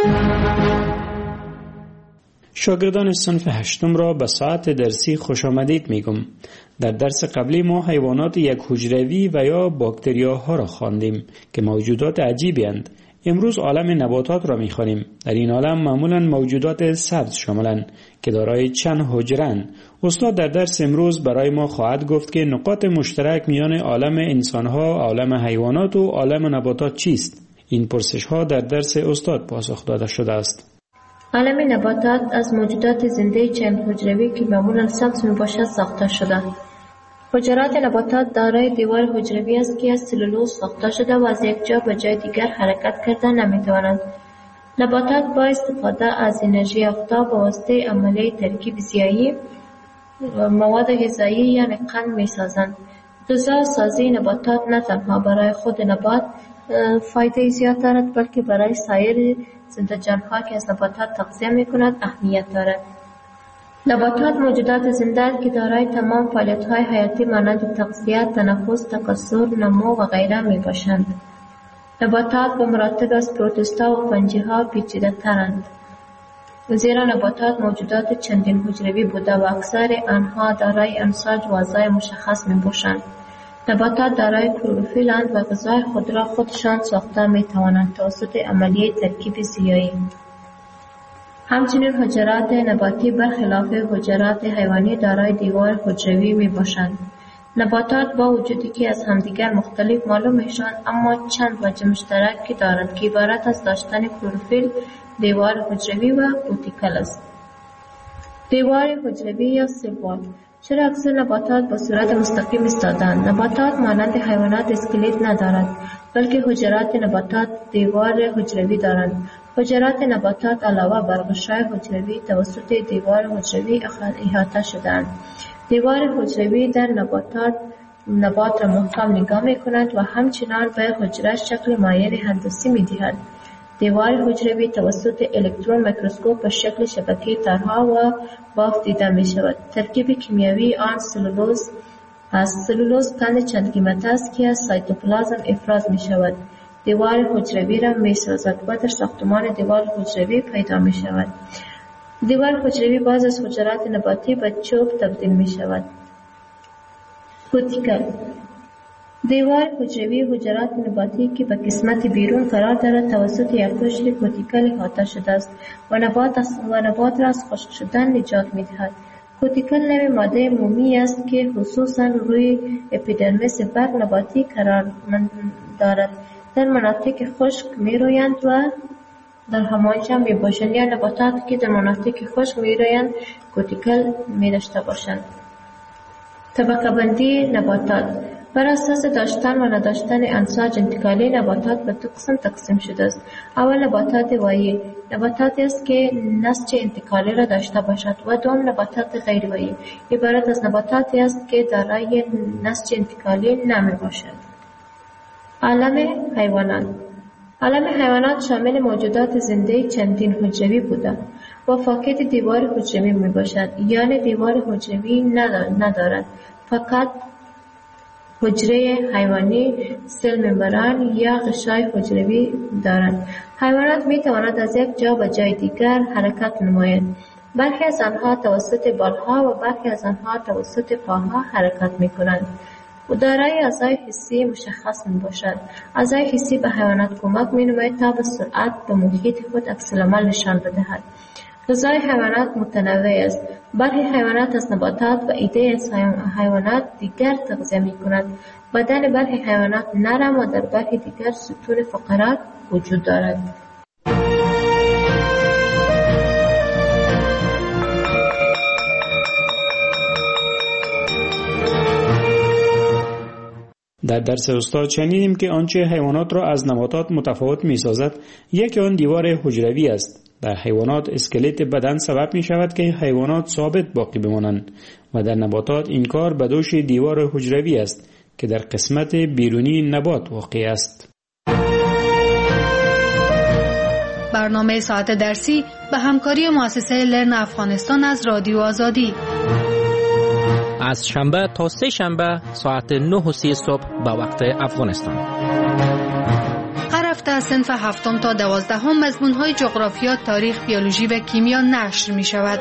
شاگردان صنف هشتم را به ساعت درسی خوش آمدید میگم. در درس قبلی ما حیوانات یک حجروی و یا باکتریاها را خواندیم که موجودات عجیبی اند. امروز عالم نباتات را میخوانیم. در این عالم معمولا موجودات سبز شاملند که دارای چند حجره‌اند. استاد در درس امروز برای ما خواهد گفت که نقاط مشترک میان عالم انسانها، عالم حیوانات و عالم نباتات چیست؟ این پرسش ها در درس استاد پاسخ داده شده است. عالم نباتات از موجودات زنده چند حجروی که معمولا سبز می باشد ساخته شده. حجرات نباتات دارای دیوار حجروی است که از سلولوز ساخته شده و از یک جا به جای دیگر حرکت کرده نمی توانند. نباتات با استفاده از انرژی آفتاب به واسطه عملیه ترکیب ضیایی مواد غذایی یعنی قند می سازند. غذا سازی نباتات نه تنها برای خود نبات فایده زیاد دارد بلکه برای سایر زنده جانها که از نباتات تغذیه می کند اهمیت دارد. نباتات موجودات زنده که دارای تمام فعالیت‌های حیاتی مانند تغذیه، تنفس، تکثر، نمو و غیره می باشند. نباتات به مراتب از پروتوستا و فنجی‌ها پیچیده‌ترند. زیرا نباتات موجودات چندین حجروی بوده و اکثر آنها دارای انساج و اعضای مشخص می باشند. نباتات دارای کلروفیل اند و غذای خود را خودشان ساخته می توانند توسط عملیه ترکیب ضیایی. همچنین حجرات نباتی برخلاف حجرات حیوانی دارای دیوار حجروی می باشند. نباتات با وجودی که از همدیگر مختلف معلوم میشوند اما چند وجه مشترک دارند که عبارت از داشتن کلروفیل، دیوار حجروی و کوتیکل است. دیوار حجروی یا سلول. چرا اکثر نباتات به صورت مستقیم ایستاده‌اند؟ نباتات مانند حیوانات اسکلت ندارد بلکه حجرات نباتات دیوار حجروی دارند. حجرات نباتات علاوه بر غشای حجروی توسط دیوار حجروی احاطه شده‌اند. دیوار حجروی در نباتات نبات را محکم نگاه می‌کند و همچنان به حجره شکل مایع هندسی می‌دهد. دیوار حجروی توسط الکترون میکروسکوپ به شکل شبکه تارها و بافت دیده می شود. ترکیب کیمیایی آن سلولوز است. سلولوز قند چند قیمت است که از سایتوپلازم افراز می شود. دیوار حجروی را می سازد و در ساختمان دیوار حجروی پیدا می شود. دیوار حجروی باز از حجرات نباتی به چوب تبدیل می شود. کوتیکل دیوار حجروی حجرات نباتی که به قسمت بیرون قرار دارد توسط یک قشر کوتیکل احاطه شده است و نبات و نبات را از خشک شدن نجات می‌دهد. کوتیکل نوع ماده مومی است که خصوصا روی اپیدرمیس برگ نباتی قرار دارد. در مناطق خشک می‌رویند و در همانجا می‌باشند یا نباتات که در مناطق خشک می‌رویند کوتیکل می‌داشته باشند. طبقه بندی نباتات بر اساس داشتن و نداشتن انساج انتقالی نباتات به دو قسم تقسیم شده است. اول نباتات وایی، نباتاتی است که نسج انتقالی را داشته باشد و دوم نباتات غیر وایی، عبارت از نباتاتی است که دارای نسج انتقالی نمی باشد. عالم حیوانات. عالم حیوانات شامل موجودات زنده چندین حجروی بوده و فاقد دیوار حجروی می باشد، یعنی دیوار حجروی ندارد، فقط حجره حیوانی، سل ممبران یا غشای حجروی دارند. حیوانات می تواند از یک جا به جای دیگر حرکت نماید. برخی از آنها توسط بالها و برخی از آنها توسط پاها حرکت می کنند. و دارای اعضای حسی مشخص می باشد. اعضای حسی به حیوانات کمک می نماید تا به سرعت به محیط خود عکس‌العمل نشان بدهد. غذای حیوانات متنوع است. برخی حیوانات از نباتات و ایده از حیوانات دیگر تغذیه می کنند. بدن برخی حیوانات نرم و در برخی دیگر ستون فقرات وجود دارد. در درس استاد شنیدیم که آنچه حیوانات را از نباتات متفاوت می سازد یکی آن دیوار حجروی است. در حیوانات اسکلت بدن سبب می شود که حیوانات ثابت باقی بمانند و در نباتات این کار به دوش دیوار حجروی است که در قسمت بیرونی نبات واقع است. برنامه ساعت درسی به همکاری مؤسسه لرن افغانستان از رادیو آزادی از شنبه تا سه شنبه ساعت نه و سی صبح به وقت افغانستان. هر هفته از صنف هفتم تا دوازدهم مضمون‌های جغرافیا، تاریخ، بیولوژی و کیمیا نشر می شود.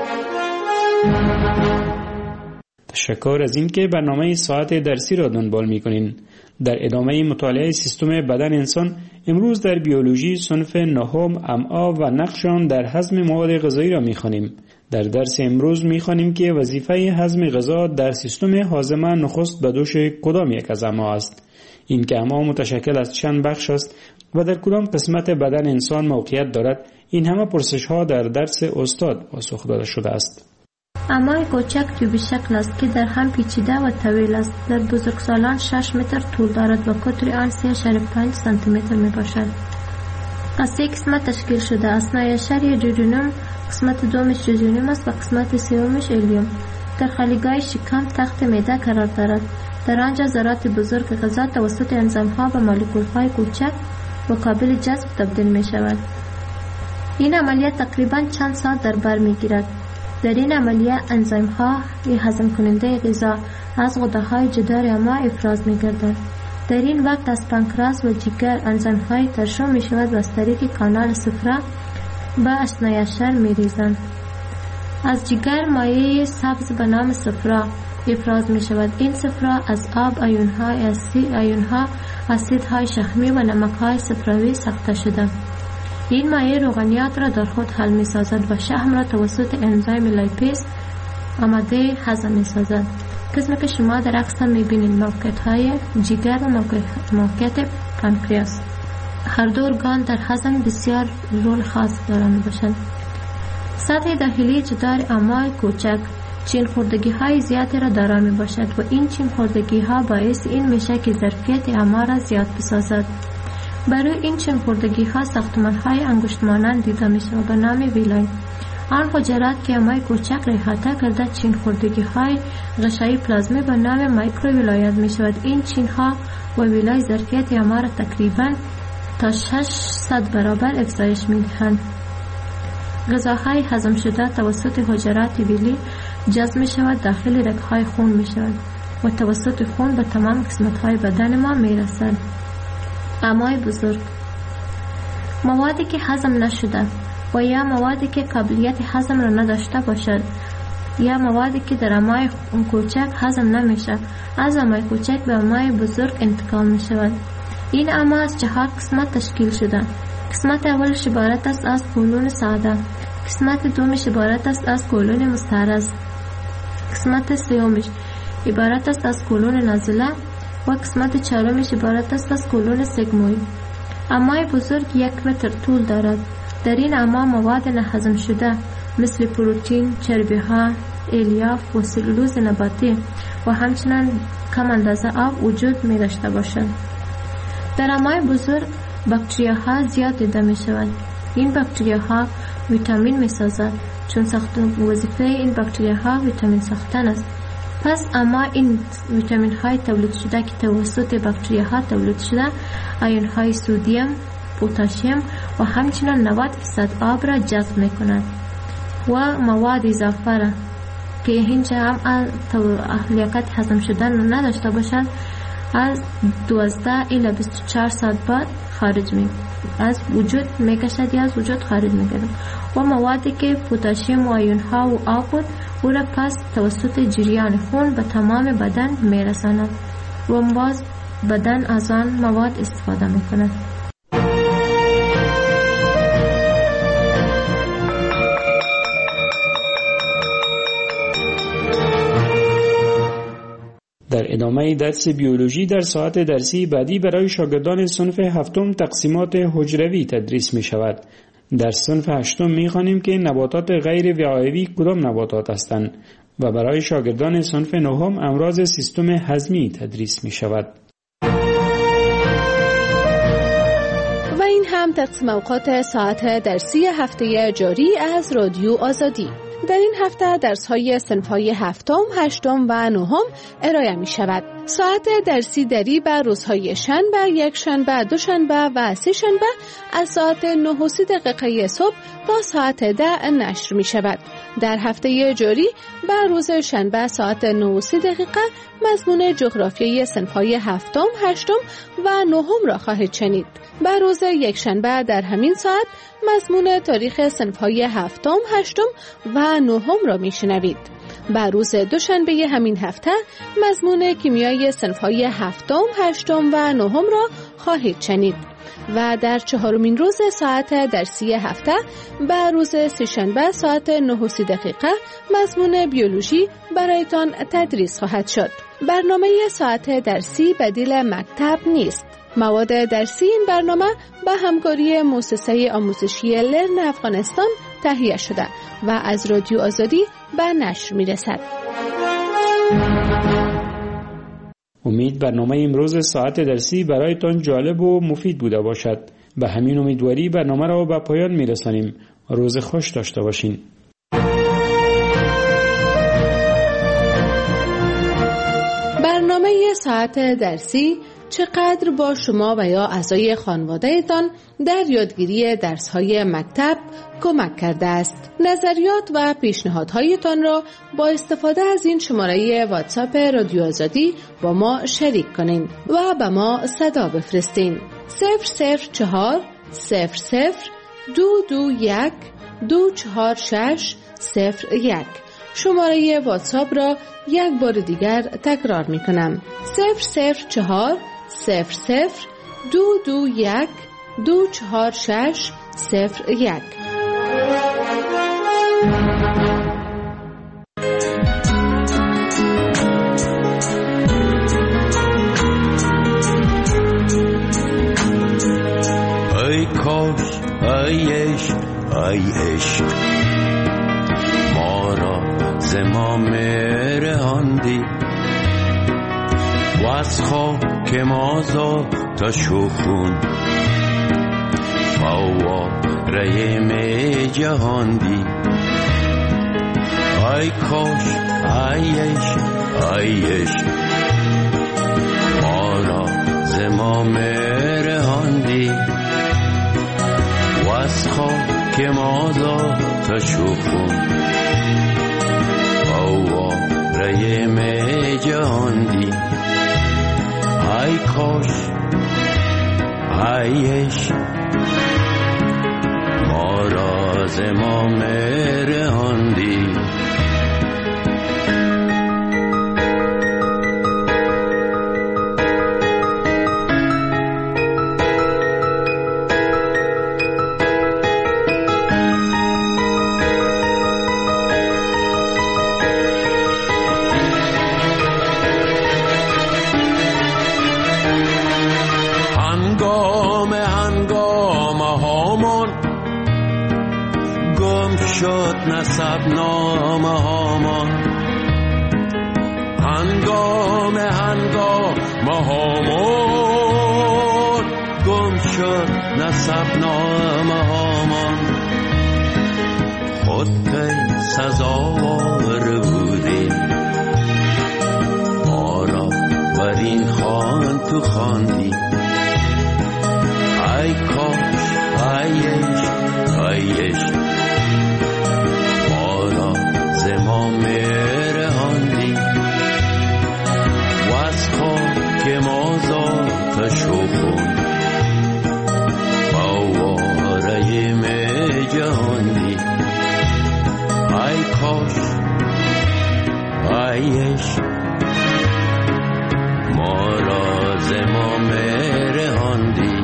تشکر از اینکه برنامه ساعت درسی را دنبال می کنین. در ادامه مطالعه سیستم بدن انسان امروز در بیولوژی صنف نهم امعا و نقش آن در هضم مواد غذایی را می خوانیم. در درس امروز می خوانیم که وظیفه هضم غذا در سیستم هاضمه نخست به دوش کدام یک از امعا است. این که امعا متشکل از چند بخش است و در کدام قسمت بدن انسان موقعیت دارد، این همه پرسش ها در درس استاد پاسخ داده شده است. امعای کوچک تیوبی شکل است که در هم پیچیده و طویل است. در بزرگسالان شش متر طول دارد و قطر آن سه اشاره پنج سانتی متر می باشد. از سه قسمت تشکیل شده است. نایشر یا جوجونوم، قسمت دومش جوجونوم است و قسمت سومش الیوم. در خالیگاه شکم تخت معده قرار دارد. در آنجا ذرات بزرگ غذا توسط انزیم‌ها و مولکول‌های کوچک و قابل جذب تبدیل می شود. این عملیات تقریباً چند ساعت در بر می گیرد. در این عملیه انزیم‌ها هضم کننده غذا از غده‌های جدار امعا افراز می‌گردند. در این وقت از پانکراس و جگر انزیم‌های ترشح می‌شود و از طریق کانال صفرا به اشنایشر می‌ریزند. از جگر مایع سبز به نام صفرا افراز می‌شود. این صفرا از آب، آیون‌های اسید، آیون‌ها، اسیدهای شحمی و نمک‌های صفراوی ساخته شده. این مایع روغنیات را در خود حل می سازد و شحم را توسط انزیم لایپیز آماده هضم می سازد. قسمی که شما در عکس می بینید موقعیت های جگر و موقعیت پانکریاس. هر دو ارگان در هضم بسیار رول خاص دارند باشند. سطح داخلی جدار امعای کوچک چین خوردگی های زیادی را دارا می باشد و این چین خوردگی ها باعث این میشه که ظرفیت امعا را زیاد بسازد. برای این چین خوردگی ها ساختمان های انگشت مانند دیده می شود به نام ویلای. آن حجرات که امعای کوچک را احاطه کرده چین خوردگی های غشای پلازمی به نام مایکرو ویلایت می شود. این چین ها و ویلای ظرفیت امعا را تقریبا تا ششصد برابر افزایش می دهند. غذاهای هضم شده توسط حجرات ویلی جذب می شود داخل رگهای خون می شود و توسط خون به تمام قسمت های بدن ما می رسد. امعای بزرگ، موادی که هضم نشده و یا موادی که قابلیت هضم را نداشته باشد یا موادی که در امعای کوچک هضم نمیشه از امعای کوچک به امعای بزرگ انتقال می شود. این امعا از چهار قسمت تشکیل شده. قسمت اولش عبارت است از کولون ساده، قسمت دومش عبارت است از کولون مستعرض، قسمت سومش عبارت است از کولون نازله و قسمت چهارمش عبارت است از کولون سگموید. امعای بزرگ یک متر طول دارد. در این امعا مواد نهضم شده مثل پروتئین، چربی‌ها، الیاف و سلولوز نباتی و همچنین کم اندازه آب وجود می داشته باشد. در امعای بزرگ باکتریاها زیاد دیده می شود. این باکتریاها ویتامین می سازد چون ساخت وظیفه این باکتریاها ویتامین ساختن است. پس اما این ویتامین های تولید شده که توسط باکتری ها تولید شده آیون های سودیم، پتاسیم و همچنین نود درصد آب را جذب می کند و مواد اضافه را که اینجا هم لیاقت هضم شدن نداشته باشد از دوازده الی بیست و چهار ساعت بعد خارج می از وجود می کشد یا از وجود خارج می گردد و موادی که پتاسیم و آیون ها و آب بود او را پس توسط جریان خون به تمام بدن می رساند و باز بدن از آن مواد استفاده می کند. در ادامه درس بیولوژی در ساعت درسی بعدی برای شاگردان صنف هفتم تقسیمات حجروی تدریس می شود. در صنف هشتم می خوانیم که نباتات غیر وعایی کدام نباتات هستند و برای شاگردان صنف نهم امراض سیستم هضمی تدریس می شود. تقسیم اوقات ساعت درسی هفته جاری از رادیو آزادی. در این هفته درس‌های صنف‌های هفتم، هشتم و نهم ارائه می‌شود. ساعت درسی دری بر روزهای شنبه، یک شنبه، دو شنبه و سه شنبه از ساعت نه و سی دقیقه صبح تا ساعت ده نشر می‌شود. در هفته جاری بر روز شنبه ساعت نه و سی دقیقه مضمون جغرافیای صنف‌های هفتم، هشتم و نهم را خواهید شنید. بر روز یک شنبه در همین ساعت مضمون تاریخ صنف‌های هفتم، هشتم و نهم را میشنوید. بر روز دوشنبه همین هفته مضمون کیمیای صنف‌های هفتم، هشتم و نهم را خواهید شنید. و در چهارمین روز ساعت درسی هفته بر روز سه‌شنبه ساعت نه و سی دقیقه مضمون بیولوژی برایتان تدریس خواهد شد. برنامه ساعت درسی بدیل مکتب نیست. مواد درسی این برنامه به همکاری مؤسسه آموزشی لرن افغانستان تهیه شده و از رادیو آزادی به نشر می‌رسد. امید برنامه امروز ساعت درسی برایتان جالب و مفید بوده باشد. به همین امیدواری برنامه را به پایان می‌رسانیم. روز خوش داشته باشین. برنامه ساعت درسی چقدر با شما و یا اعضای خانواده‌تان در یادگیری درس‌های مکتب کمک کرده است. نظریات و پیشنهادهایتان را با استفاده از این شماره واتساپ رادیو آزادی با ما شریک کنین و به ما صدا بفرستین. صفر صفر چهار صفر صفر دو دو یک دو چهار شش صفر یک. شماره واتساپ را یک بار دیگر تکرار می کنم. صفر صفر چهار صفر صفر دو دو یک دو چهار شش صفر یک. ای کاش ای عشق ای عشق ما را زمام رهاندی و از خاک مازا تا شخون فواره می جهاندی. ای کاش ای عشق ای عشق ما را زمام رهاندی و از خاک مازا تا شخون فواره می جهاندی. ای کاش ای عشق ما را زمام رهاندی. نسب نامه هامان هنگام هنگام هامان گم شد نسب نامه هامان. خود که سزاوار بودی ما را بر این خوان تو خواندی. ای کاش ای عشق ای عشق زمام رهاندی و از خاک مازا تا شخون فواره می جهاندی. ای کاش ای عشق ما را زمام رهاندی.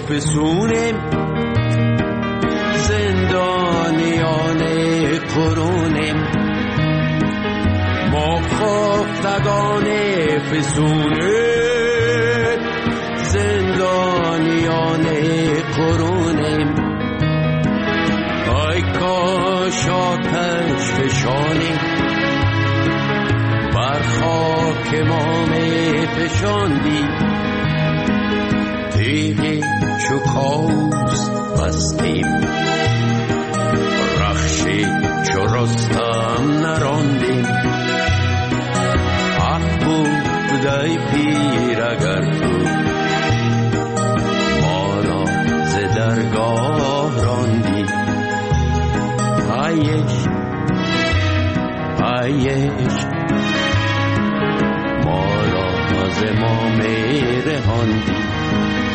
فسونیم زندانیان قرونیم ما خفتگان فسونیم زندانیان قرونیم ای کاش آتش فشانی بر خاک ما می فشاندی تیغی چو کاوس بستیم رخشی چو رستم نراندیم حق بود ای پیر اگر تو ما را ز درگاه راندی ای عشق ای عشق ما را از ما می رهاندی